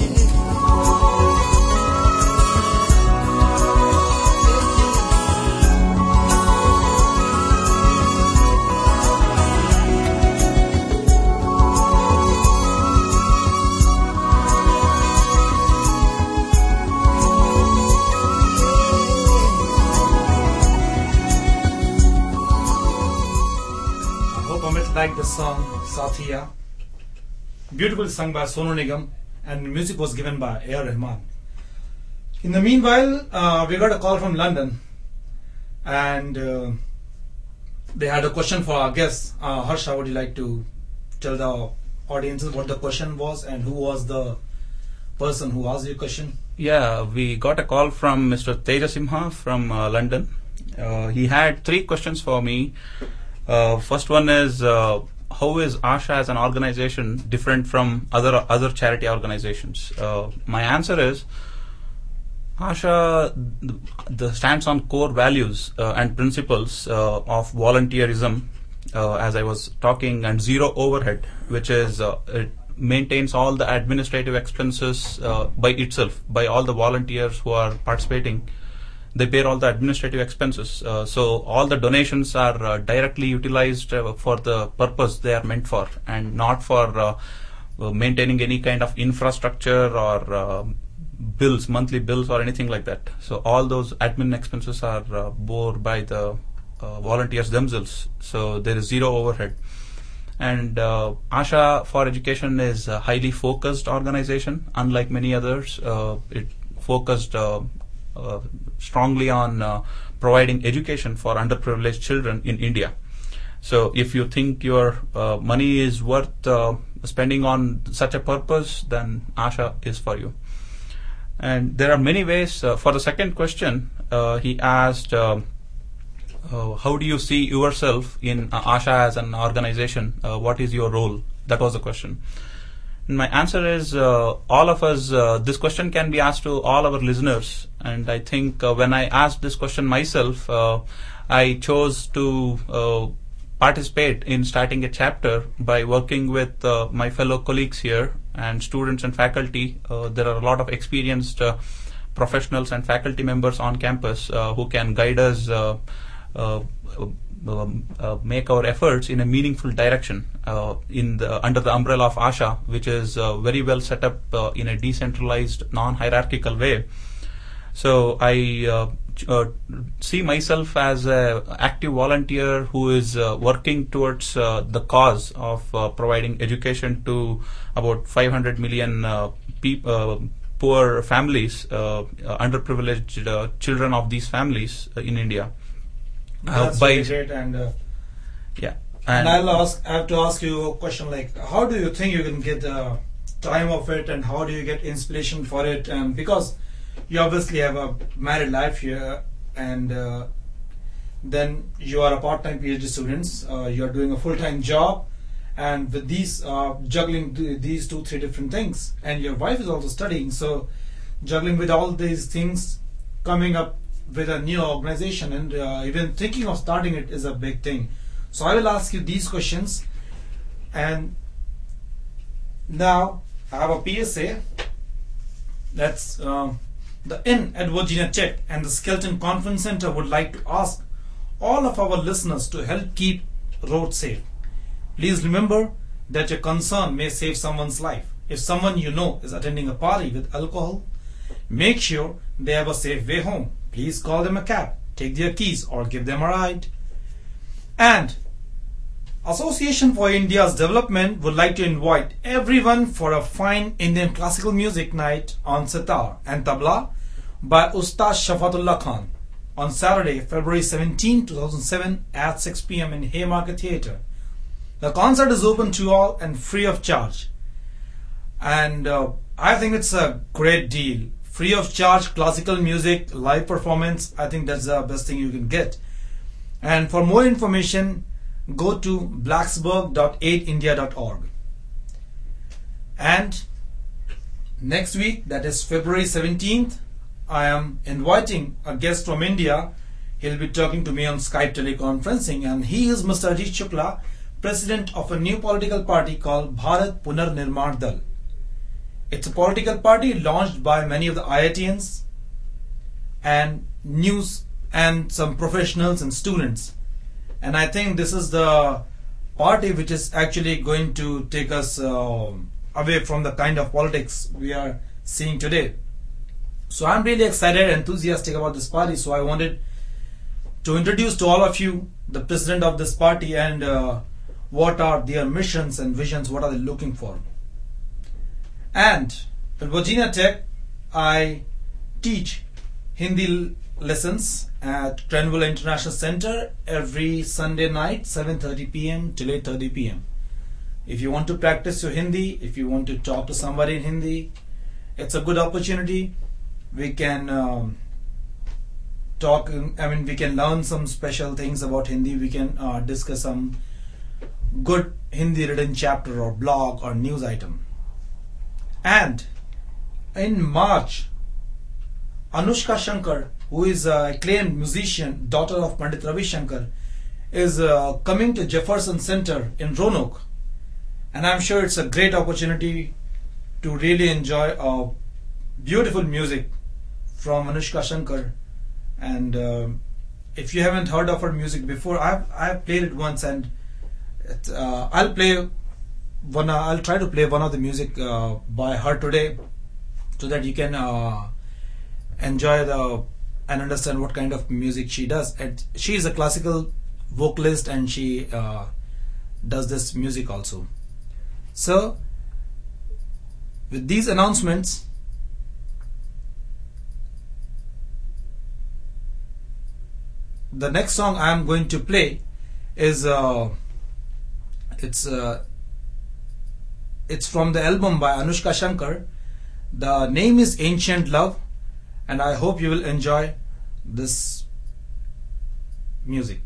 I hope Amit liked the song Sathiya. Beautifully sung by Sonu Nigam, and music was given by A.R. Rahman. In the meanwhile, we got a call from London, and they had a question for our guest. Harsha, would you like to tell the audiences what the question was and who was the person who asked you a question? Yeah, we got a call from Mr. Tejasimha from London. He had 3 questions for me. First one is, how is ASHA as an organization different from other charity organizations? My answer is, ASHA stands on core values and principles of volunteerism, as I was talking, and zero overhead, which is it maintains all the administrative expenses by itself, by all the volunteers who are participating. They bear all the administrative expenses. So all the donations are directly utilized for the purpose they are meant for, and not for maintaining any kind of infrastructure or bills, monthly bills or anything like that. So all those admin expenses are bore by the volunteers themselves. So there is zero overhead. And ASHA for Education is a highly focused organization. Unlike many others, it focused strongly on providing education for underprivileged children in India. So if you think your money is worth spending on such a purpose, then ASHA is for you. And there are many ways. For the second question, he asked, how do you see yourself in ASHA as an organization? What is your role? That was the question. And my answer is, all of us, this question can be asked to all our listeners. And I think when I asked this question myself, I chose to participate in starting a chapter by working with my fellow colleagues here and students and faculty. There are a lot of experienced professionals and faculty members on campus who can guide us, make our efforts in a meaningful direction under the umbrella of ASHA, which is very well set up in a decentralized, non-hierarchical way. So I see myself as an active volunteer who is working towards the cause of providing education to about 500 million poor families, underprivileged children of these families in India. That's very great, and yeah. And I have to ask you a question like, how do you think you can get the time of it, and how do you get inspiration for it? And because you obviously have a married life here, and then you are a part-time PhD students, you are doing a full-time job, and with these juggling these 2-3 different things, and your wife is also studying, so juggling with all these things, coming up with a new organization and even thinking of starting it is a big thing. So I will ask you these questions, and Now, I have a PSA. That's the Inn at Virginia Tech and the Skelton Conference Center would like to ask all of our listeners to help keep roads safe. Please remember that your concern may save someone's life. If someone you know is attending a party with alcohol, make sure they have a safe way home. Please call them a cab, take their keys, or give them a ride. And Association for India's Development would like to invite everyone for a fine Indian classical music night on sitar and tabla by Ustad Shafatullah Khan on Saturday, February 17, 2007 at 6 p.m. in Haymarket Theatre. The concert is open to all and free of charge. And I think it's a great deal. Free of charge classical music, live performance. I think that's the best thing you can get. And for more information, go to blacksburg.aidindia.org. And next week, that is February 17th, I am inviting a guest from India. He'll be talking to me on Skype teleconferencing, and he is Mr. Ajit Shukla, president of a new political party called Bharat Punar Nirman Dal. It's a political party launched by many of the IITians and news and some professionals and students. And I think this is the party which is actually going to take us away from the kind of politics we are seeing today. So I'm really excited and enthusiastic about this party. So I wanted to introduce to all of you the president of this party and what are their missions and visions, what are they looking for. And at Virginia Tech, I teach Hindi lessons at Grenville International Center every Sunday night, 7:30 p.m. till 8:30 p.m. If you want to practice your Hindi, if you want to talk to somebody in Hindi, it's a good opportunity. We can we can learn some special things about Hindi. We can discuss some good Hindi written chapter or blog or news item. And in March, Anushka Shankar, who is an acclaimed musician, daughter of Pandit Ravi Shankar, is coming to Jefferson Center in Roanoke. And I'm sure it's a great opportunity to really enjoy beautiful music from Anushka Shankar. And if you haven't heard of her music before, I've played it once, and I'll try to play one of the music by her today, so that you can enjoy and understand what kind of music she does. And she is a classical vocalist, and she does this music also. So with these announcements, the next song I am going to play is it's from the album by Anushka Shankar. The name is Ancient Love, and I hope you will enjoy this music.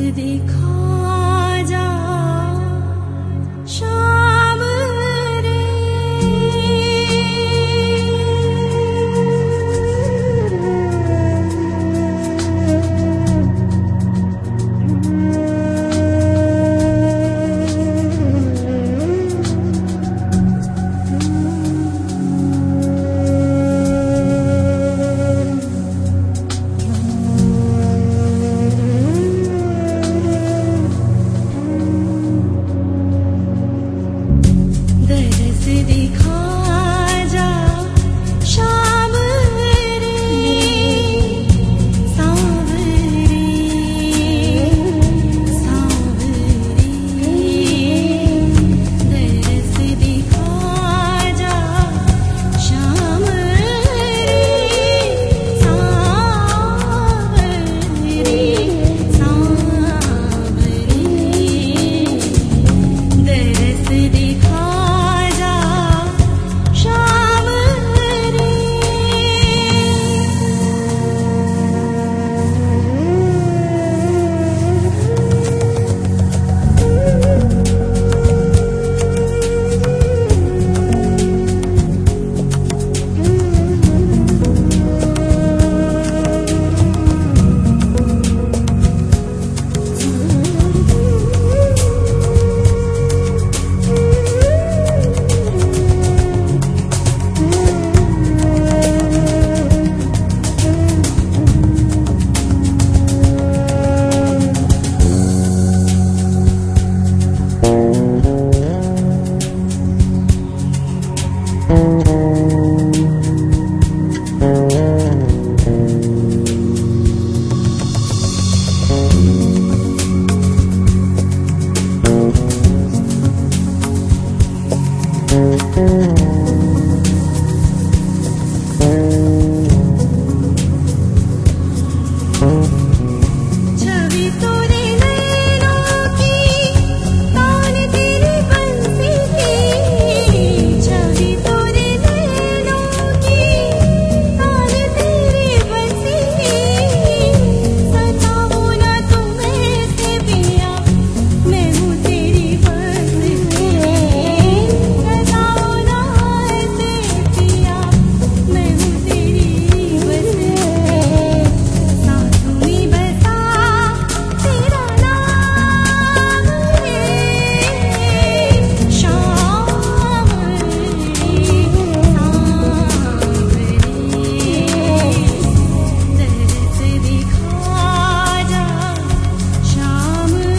दिखा जा शाम रे छवि तोरे नैनों की तान तेरी बंसी की छवि तोरे नैनों की तान तेरी बंसी की सताओ ना तुम ऐसे पिया मैं हूँ तेरी बंसी सताओ ना ऐसे पिया मैं हूँ तेरी बंसी साथों में बसा तेरा नाम रे शाम रे दर्द दिखा जा शाम रे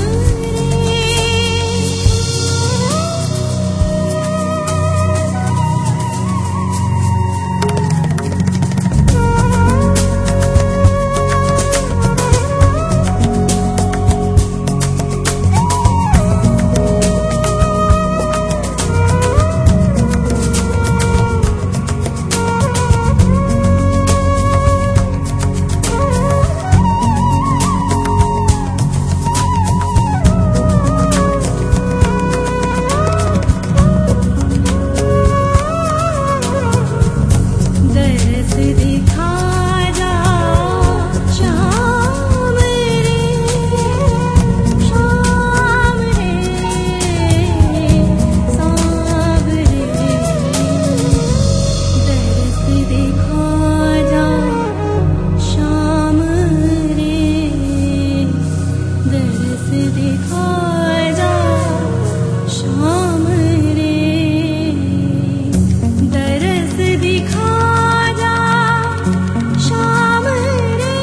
दर्द दिखा जा शाम रे शाम रे साब रे दर्द दिखा जा शाम रे दर्द दिखा जा शाम रे दरस दिखा जा शाम रे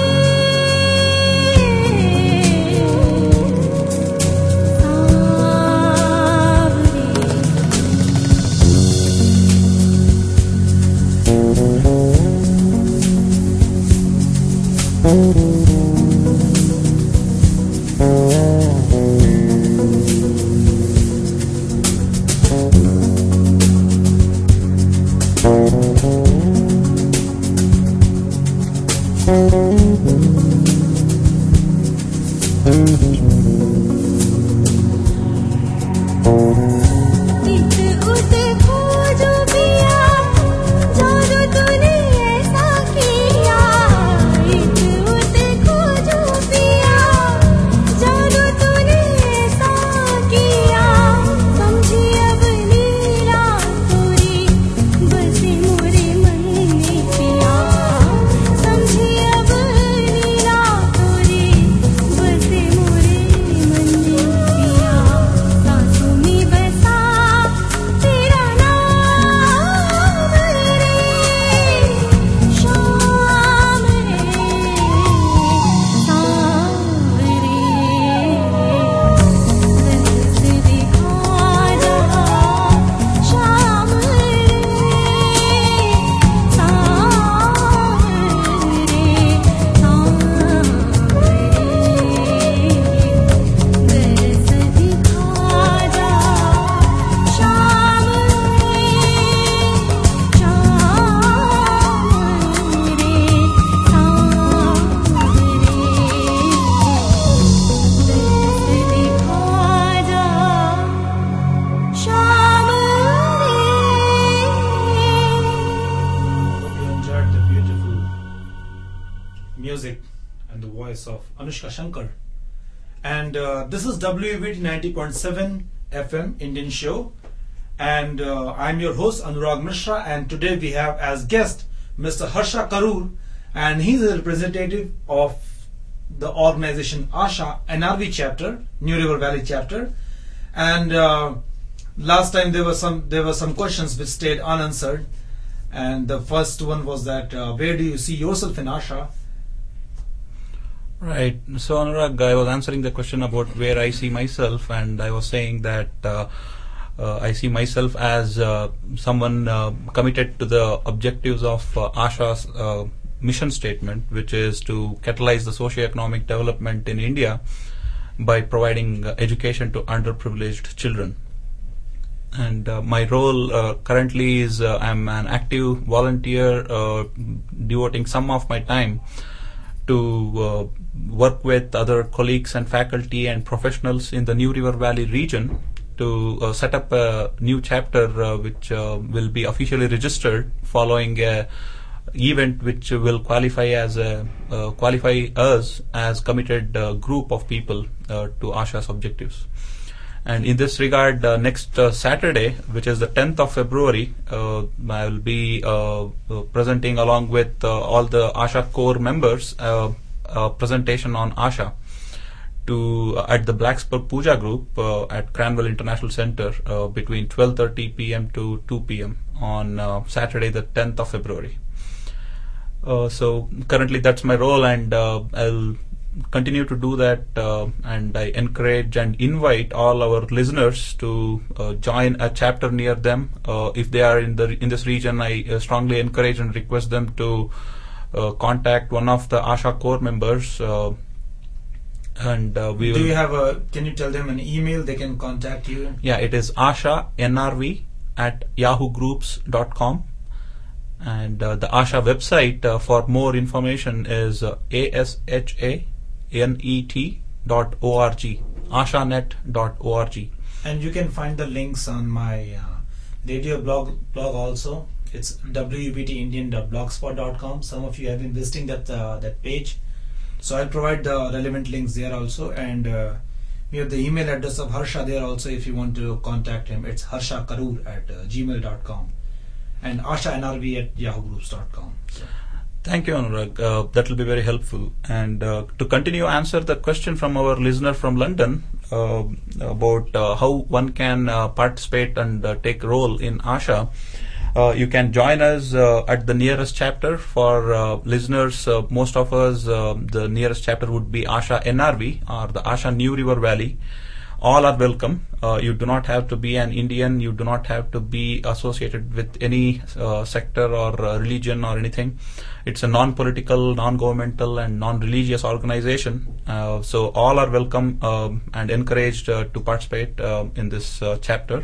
साब रे इत उत खोजो पिया जानो तूने ऐसा किया इत उत खोजो पिया जानो तूने ऐसा किया समझी अब लीला तोरी बसे मोरे मन में पिया समझी अब लीला तोरी बसे मोरे मन में पिया सांसों में बसा तेरा नाम रे शाम रे साब रे दर्द दिखा जा शाम रे साब रे साब रे दर्द दिखा जा शाम Hope you enjoyed the beautiful music and the voice of Anushka Shankar. And this is WVT 90.7 FM Indian show. And I'm your host Anurag Mishra. And today we have as guest Mr. Harsha Karur. And he's a representative of the organization ASHA NRV chapter, New River Valley chapter. And last time there were some questions which stayed unanswered. And the first one was that where do you see yourself in ASHA? Right. So, Anurag, I was answering the question about where I see myself, and I was saying that I see myself as someone committed to the objectives of ASHA's mission statement, which is to catalyze the socio-economic development in India by providing education to underprivileged children. and my role currently is I'm an active volunteer devoting some of my time to work with other colleagues and faculty and professionals in the New River Valley region to set up a new chapter which will be officially registered following a event which will qualify us as committed group of people to ASHA's objectives. And in this regard, next Saturday, which is the 10th of February, I will be presenting along with all the ASHA core members a presentation on ASHA at the Blacksburg Puja Group at Cranwell International Center between 12:30 p.m. to 2 p.m. on Saturday, the 10th of February. So currently that's my role, and I'll continue to do that, and I encourage and invite all our listeners to join a chapter near them. If they are in this region, I strongly encourage and request them to contact one of the ASHA core members, and we will. Do you have can you tell them an email they can contact you? Yeah, it is ashanrv@yahoogroups.com. And the ASHA website for more information is ashanet.org, ashanet.org. And you can find the links on my radio blog also. It's wbtindian.blogspot.com. Some of you have been visiting that page, so I'll provide the relevant links there also. And we have the email address of Harsha there also if you want to contact him. It's harshakarur@gmail.com. and ashanrv@yahoogroups.com. So. Thank you, Anurag. That will be very helpful. And to continue answer the question from our listener from London about how one can participate and take role in ASHA, you can join us at the nearest chapter. For listeners, most of us, the nearest chapter would be ASHA NRV or the ASHA New River Valley. All are welcome. You do not have to be an Indian. You do not have to be associated with any sector or religion or anything. It's a non-political, non-governmental and non-religious organization. So all are welcome and encouraged to participate in this chapter.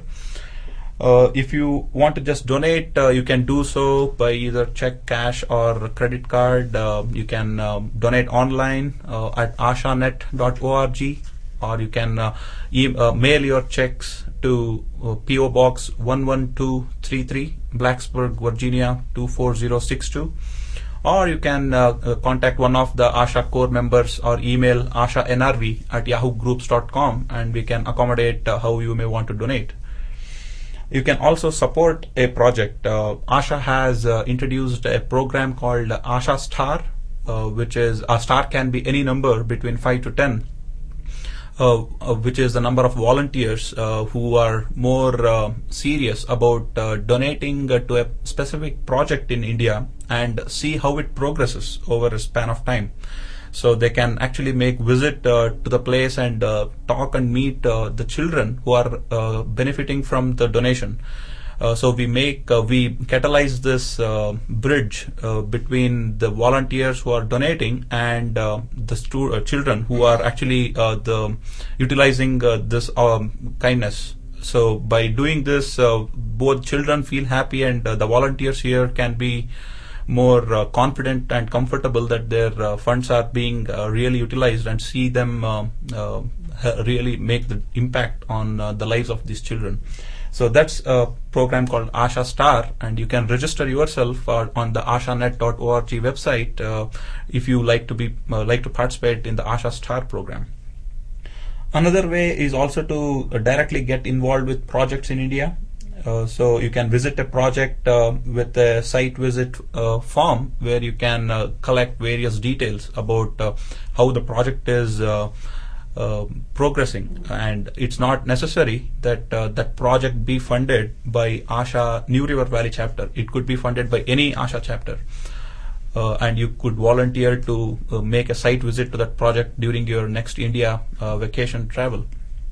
If you want to just donate, you can do so by either check, cash or credit card. You can donate online at ashanet.org. or you can mail your checks to P.O. Box 11233, Blacksburg, Virginia 24062, or you can contact one of the ASHA core members or email ashanrv@yahoogroups.com, and we can accommodate how you may want to donate. You can also support a project. ASHA has introduced a program called ASHA Star, which is a star can be any number between 5 to 10. Which is the number of volunteers who are more serious about donating to a specific project in India and see how it progresses over a span of time. So they can actually make visit to the place and talk and meet the children who are benefiting from the donation. So we catalyze this bridge between the volunteers who are donating and the children who are actually utilizing this kindness. So by doing this, both children feel happy and the volunteers here can be more confident and comfortable that their funds are being really utilized and see them really make the impact on the lives of these children. So that's a program called ASHA Star, and you can register yourself on the ashanet.org website if you like to participate in the ASHA Star program. Another way is also to directly get involved with projects in India. So you can visit a project with a site visit form where you can collect various details about how the project is progressing, and it's not necessary that that project be funded by ASHA New River Valley chapter. It could be funded by any ASHA chapter, and you could volunteer to make a site visit to that project during your next India vacation travel.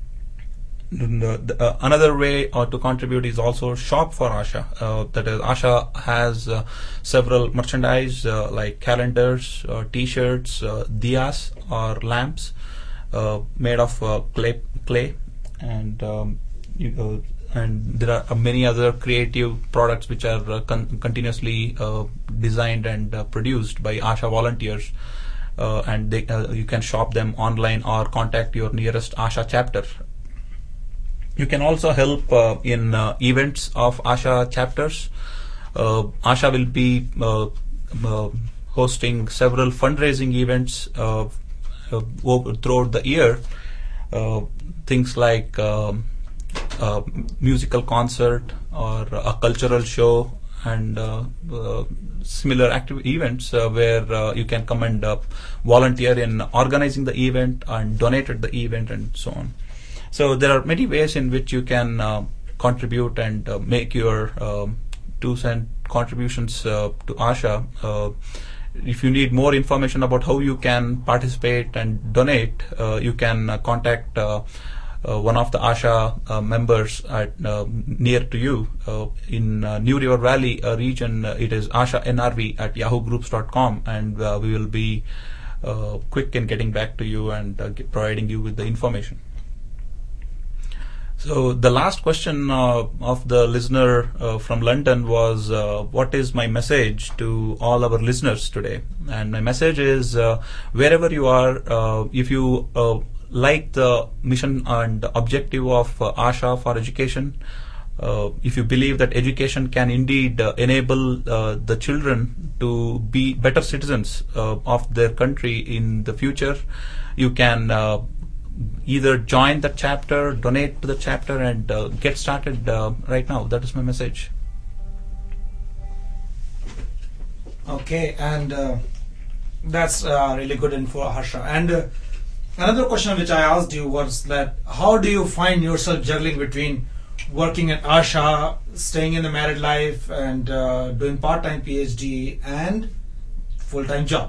Another way to contribute is also shop for ASHA. That is, ASHA has several merchandise like calendars, T-shirts, diyas or lamps made of clay, and and there are many other creative products which are continuously designed and produced by ASHA volunteers, and you can shop them online or contact your nearest ASHA chapter. You can also help in events of ASHA chapters. ASHA will be hosting several fundraising events throughout the year. Things like musical concert or a cultural show and similar active events where you can come and volunteer in organizing the event and donate at the event and so on. So there are many ways in which you can contribute and make your 2-cent contributions to ASHA. If you need more information about how you can participate and donate, you can contact one of the ASHA members at, near to you in New River Valley region. It is ashanrv@yahoogroups.com, and we will be quick in getting back to you and providing you with the information. So the last question of the listener from London was, what is my message to all our listeners today? And my message is, wherever you are, if you like the mission and objective of ASHA for education, if you believe that education can indeed enable the children to be better citizens of their country in the future, you can either join the chapter, donate to the chapter, and get started right now. That is my message. Okay, and that's really good info, Harsha. And another question which I asked you was that how do you find yourself juggling between working at ASHA, staying in the married life, and doing part-time PhD and full-time job?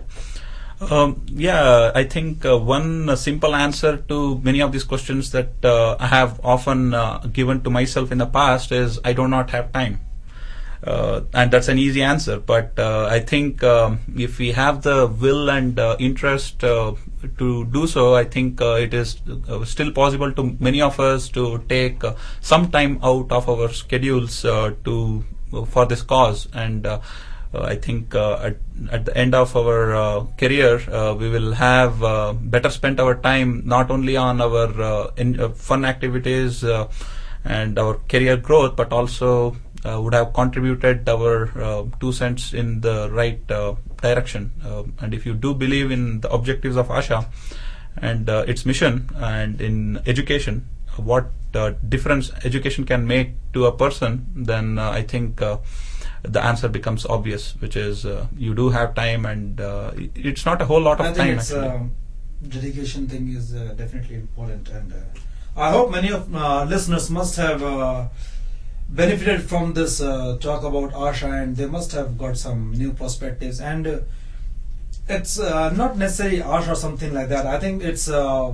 I think one simple answer to many of these questions that I have often given to myself in the past is I do not have time. And that's an easy answer, but I think if we have the will and interest to do so, I think it is still possible to many of us to take some time out of our schedules for this cause. And I think at the end of our career, we will have better spent our time not only on our fun activities and our career growth, but also would have contributed our 2 cents in the right direction. And if you do believe in the objectives of ASHA and its mission and in education, what difference education can make to a person, then I think the answer becomes obvious, which is you do have time, and it's not a whole lot of time. I think dedication thing is definitely important, and I hope many of listeners must have benefited from this talk about ASHA, and they must have got some new perspectives. And it's not necessarily ASHA or something like that. I think it's a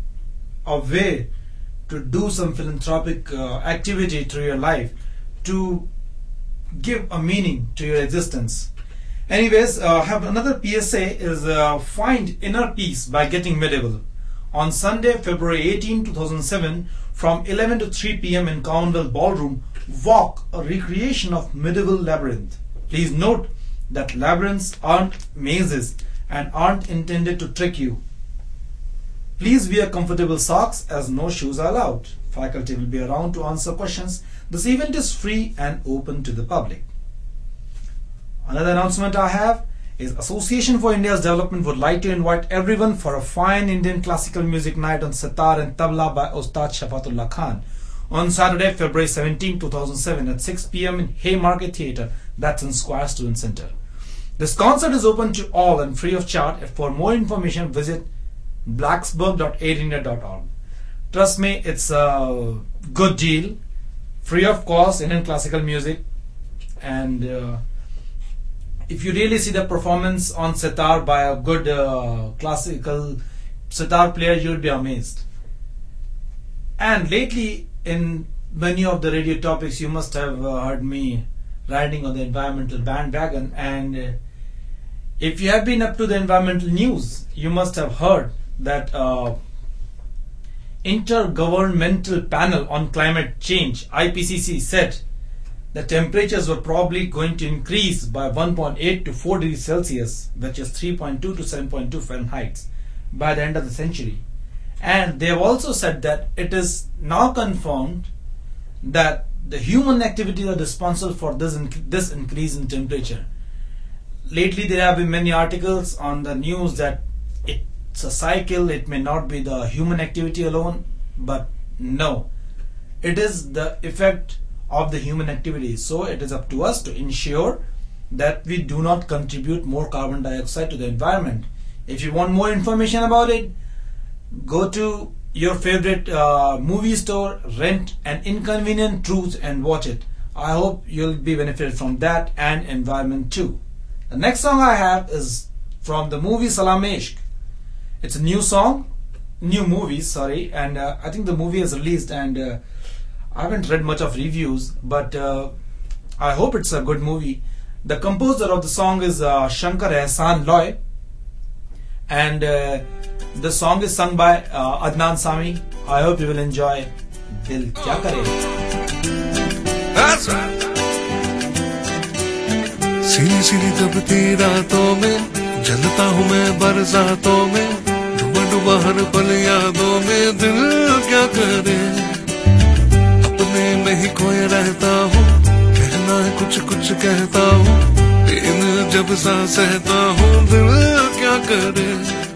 way to do some philanthropic activity through your life to give a meaning to your existence. Anyways, have another PSA is Find Inner Peace by Getting Medieval. On Sunday, February 18, 2007, from 11 to 3 p.m. in Commonwealth Ballroom, walk a recreation of medieval labyrinth. Please note that labyrinths aren't mazes and aren't intended to trick you. Please wear comfortable socks as no shoes are allowed. Faculty will be around to answer questions. This event is free and open to the public. Another announcement I have is Association for India's Development would like to invite everyone for a fine Indian classical music night on sitar and tabla by Ustad Shafatullah Khan on Saturday, February 17, 2007 at 6 p.m. in Haymarket Theatre, that's in Square Student Center. This concert is open to all and free of charge. For more information, visit blacksburg.airindia.org. Trust me, it's a good deal, free of cost, Indian classical music, and if you really see the performance on sitar by a good classical sitar player, you would be amazed. And lately, in many of the radio topics, you must have heard me riding on the environmental bandwagon, and if you have been up to the environmental news, you must have heard that Intergovernmental Panel on Climate Change, IPCC, said the temperatures were probably going to increase by 1.8 to 4 degrees Celsius, which is 3.2 to 7.2 Fahrenheit, by the end of the century. And they have also said that it is now confirmed that the human activities are responsible for this increase in temperature. Lately, there have been many articles on the news that it's a cycle, it may not be the human activity alone, but no, it is the effect of the human activity. So it is up to us to ensure that we do not contribute more carbon dioxide to the environment. If you want more information about it, go to your favorite movie store, rent An Inconvenient Truth and watch it. I hope you'll be benefited from that and environment too. The next song I have is from the movie Salaam Ishq. It's a new movie, and I think the movie is released, and I haven't read much of reviews, but I hope it's a good movie. The composer of the song is Shankar Ehsaan Loy, and the song is sung by Adnan Sami. I hope you will enjoy Dil Kya Kare. That's right. सीधी सीधी दबती रातों में जलता हूँ मैं बरसातों में डूबा डूबा हर पल यादों में दिल क्या करे अपने में ही खोए रहता हूँ कहना है कुछ कुछ कहता हूँ इन जब सा सहता हूँ दिल क्या करे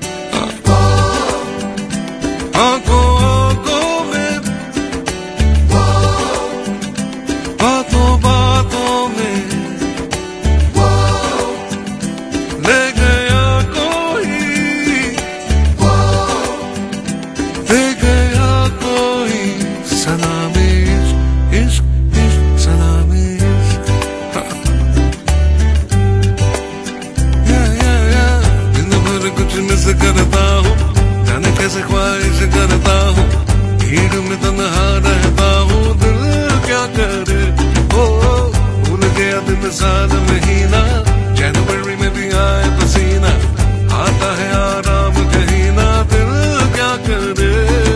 आंखों आंखों में बातों बातों में ले गया कोई दे गया कोई सलाम इश्क इश्क इश्क सलाम इश्क दिन भर कुछ मिस करता हूँ जाने कैसे ख्वाहिश करता हूँ भीड़ में तन्हा रहता हूँ दिल क्या करे भूल गया दिन साल महीना जनवरी में भी आए पसीना आता है आराम कहीं ना दिल क्या करे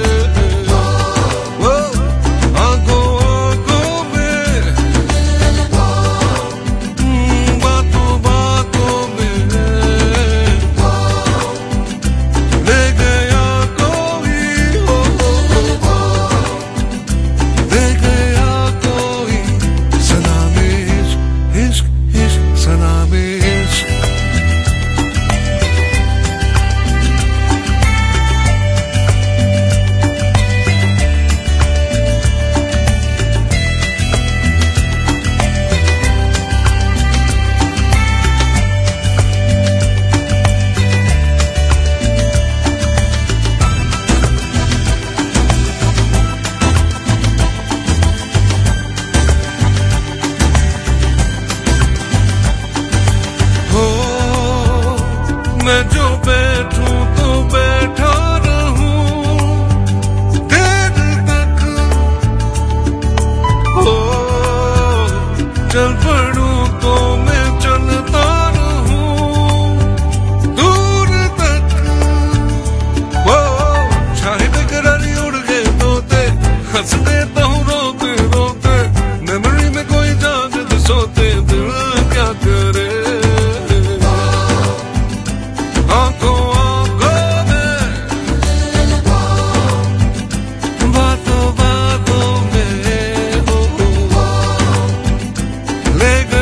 आंखों आंखों में बातों बातों में ले गया कोई दे गया कोई सलाम इश्क इश्क इश्क सलाम इश्क मैं जो बैठूं तो बैठा रहूं देर तक चल पड़ूं तो मैं चलता रहूं दूर तक चाहे बेकरारी उड़ गए तोते हंस देता हूँ रोते रोते मेमोरी में कोई जागद सोते दिल क्या करे आंखों आंखों में बातों बातों में ले गया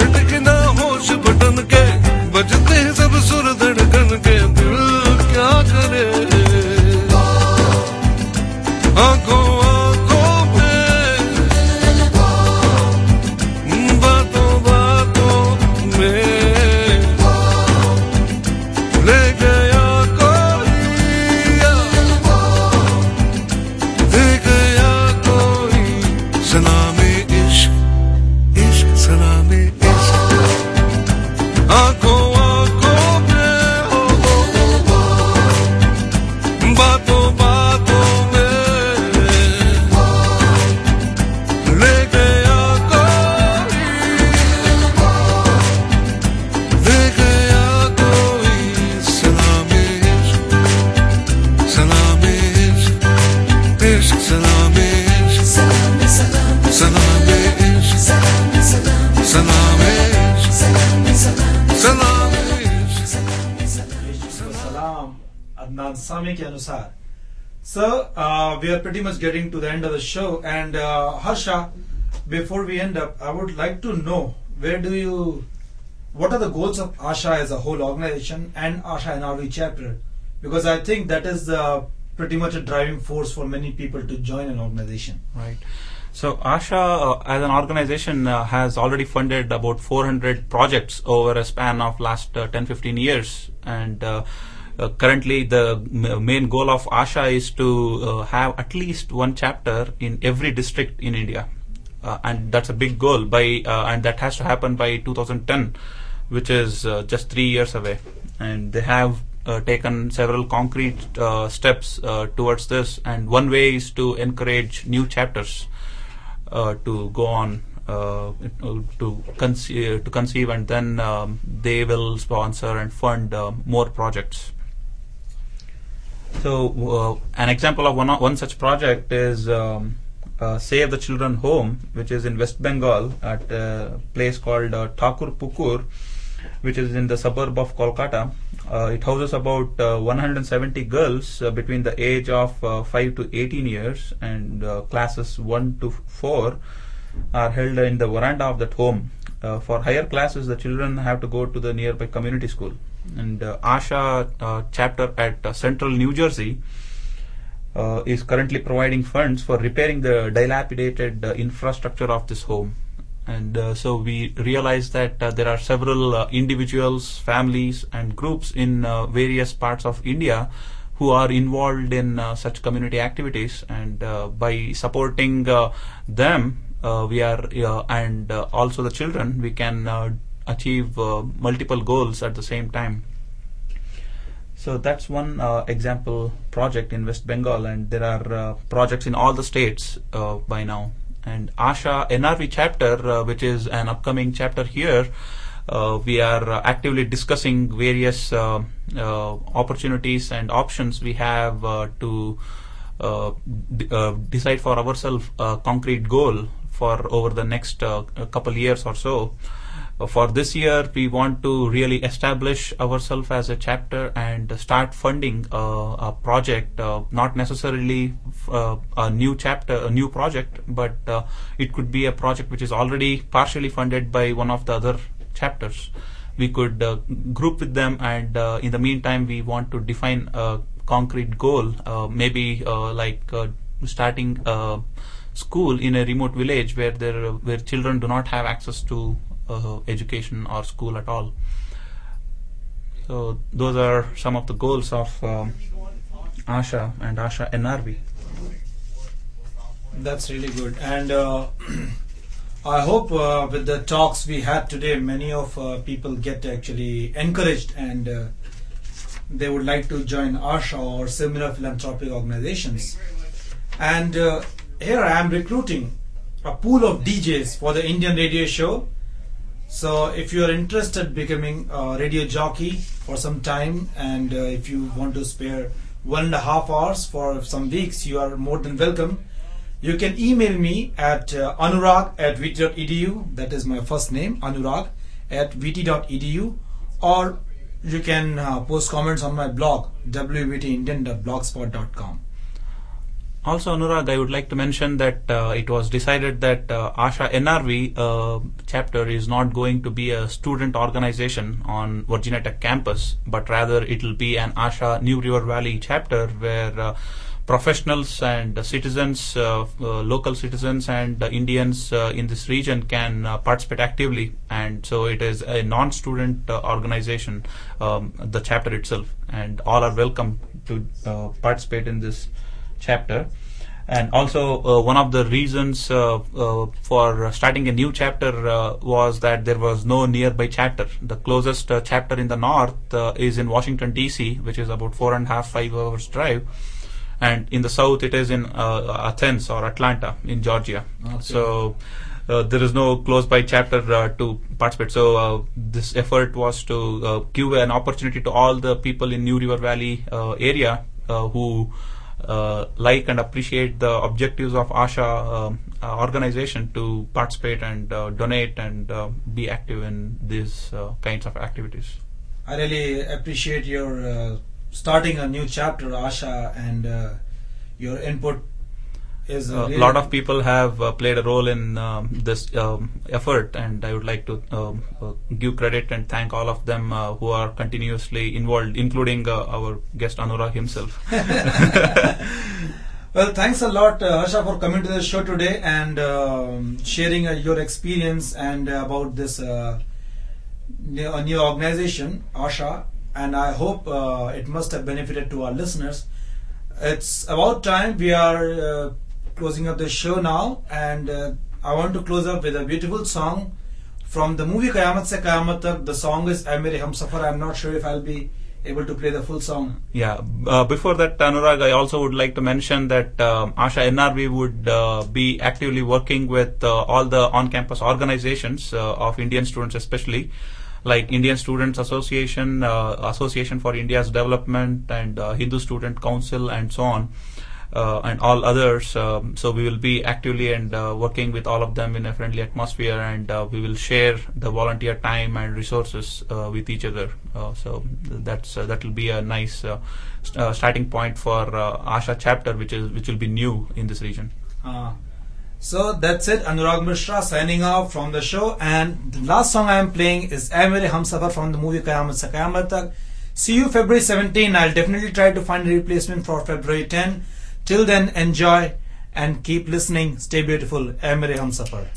सेकंड की ना होश बटन के बजते हैं सब सुर धड़कन के दिल क्या करे आंखों आंखों में बातों बातों में ले गया कोई दे गया कोई सलामी इश्क इश्क सलामी इश्क आंखों आंखों में हो बातों बातों में ले गया कोई दे गया कोई सलामी इश्क सलामी इश्क इश्क सलामी इश्क सलामी इश्क सलामी इश्क सलामी इश्क Salam, Adnan Sami ke anusar. So, we are pretty much getting to the end of the show, and Harsha, before we end up, I would like to know what are the goals of ASHA as a whole organization and ASHA NRV chapter, because I think that is pretty much a driving force for many people to join an organization. Right. So ASHA as an organization has already funded about 400 projects over a span of last 10-15 years, and currently the main goal of ASHA is to have at least one chapter in every district in India, and that's a big goal and that has to happen by 2010, which is just 3 years away. And they have taken several concrete steps towards this, and one way is to encourage new chapters to go on to conceive, and then they will sponsor and fund more projects. So an example of one such project is Save the Children Home, which is in West Bengal at a place called Thakurpukur, which is in the suburb of Kolkata. It houses about 170 girls between the age of 5 to 18 years, and classes 1 to 4 are held in the veranda of that home. For higher classes, the children have to go to the nearby community school. And ASHA chapter at Central New Jersey is currently providing funds for repairing the dilapidated infrastructure of this home. And so we realize that there are several individuals, families and groups in various parts of India who are involved in such community activities, and by supporting them we are and also the children, we can achieve multiple goals at the same time. So that's one example project in West Bengal, and there are projects in all the states by now. And ASHA NRV chapter, which is an upcoming chapter here, we are actively discussing various opportunities and options we have to decide for ourselves a concrete goal for over the next couple years or so. For this year, we want to really establish ourselves as a chapter and start funding a project, not necessarily a new chapter, a new project, but it could be a project which is already partially funded by one of the other chapters. We could group with them, and in the meantime, we want to define a concrete goal, maybe like starting a school in a remote village where children do not have access to education or school at all. So those are some of the goals of ASHA and ASHA NRV. That's really good, and I hope with the talks we had today, many of people get actually encouraged, and they would like to join ASHA or similar philanthropic organizations. And here I am recruiting a pool of DJs for the Indian radio show. So if you are interested becoming a radio jockey for some time, and if you want to spare 1.5 hours for some weeks, you are more than welcome. You can email me at anurag@vt.edu. That is my first name, anurag@vt.edu, or you can post comments on my blog, wvtindian.blogspot.com. Also, Anurag, I would like to mention that it was decided that ASHA NRV chapter is not going to be a student organization on Virginia Tech campus, but rather it will be an ASHA New River Valley chapter where professionals and citizens, local citizens and Indians in this region can participate actively. And so it is a non-student organization, the chapter itself, and all are welcome to participate in this chapter. And also one of the reasons for starting a new chapter was that there was no nearby chapter. The closest chapter in the north is in Washington DC, which is about 4.5-5 hours drive, and in the south it is in Athens or Atlanta in Georgia. Okay. So there is no close by chapter to participate. So this effort was to give an opportunity to all the people in New River Valley area who like and appreciate the objectives of ASHA organization to participate and donate and be active in these kinds of activities. I really appreciate your starting a new chapter, ASHA, and your input is a lot of people have played a role in this effort, and I would like to give credit and thank all of them who are continuously involved, including our guest Anurag himself. Well, thanks a lot, Harsha, for coming to the show today and sharing your experience and about this new organization, ASHA. And I hope it must have benefited to our listeners. It's about time. We are closing up the show now, and I want to close up with a beautiful song from the movie Qayamat Se Qayamat Tak. The song is Ae Mere Humsafar. I'm not sure if I'll be able to play the full song. Yeah. Before that, Anurag, I also would like to mention that ASHA NRV would be actively working with all the on-campus organizations of Indian students, especially like Indian Students Association, Association for India's Development, and Hindu Student Council, and so on, and all others. So we will be actively and working with all of them in a friendly atmosphere, and we will share the volunteer time and resources with each other. So that will be a nice starting point for ASHA chapter, which will be new in this region. So that's it. Anurag Mishra signing off from the show, and the last song I am playing is Ae Mere Humsafar from the movie Qayamat Se Qayamat Tak. See you February 17. I'll definitely try to find a replacement for February 10. Till then, enjoy and keep listening. Stay beautiful. Ae Mere Humsafar.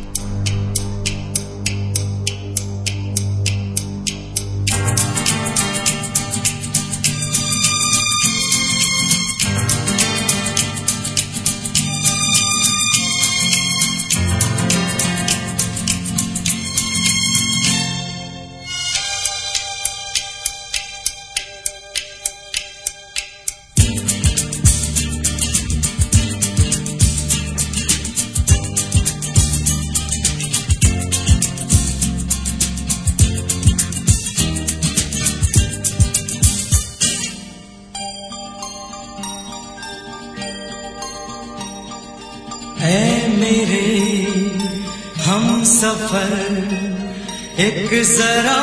ऐ मेरे हम सफर एक जरा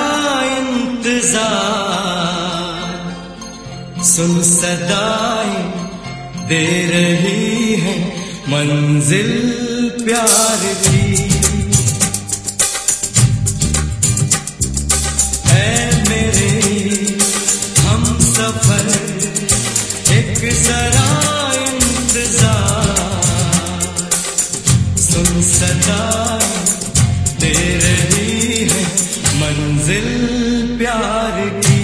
इंतजार, सुन सदाएं दे रही है मंजिल प्यार की। ऐ मेरे हम सफर एक जरा सुन सदाएं दे रही है मंजिल प्यार की।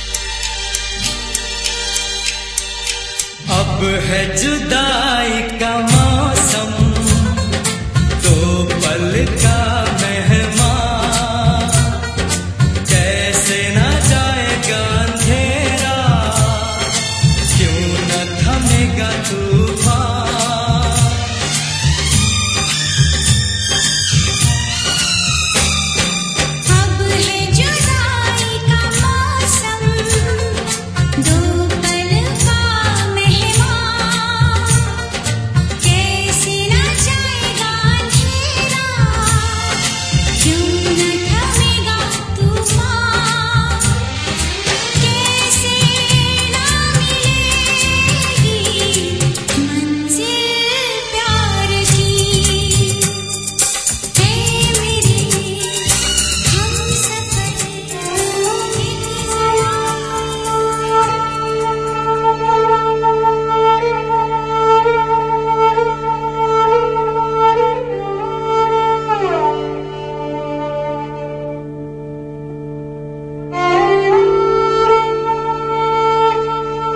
अब है जुदाई का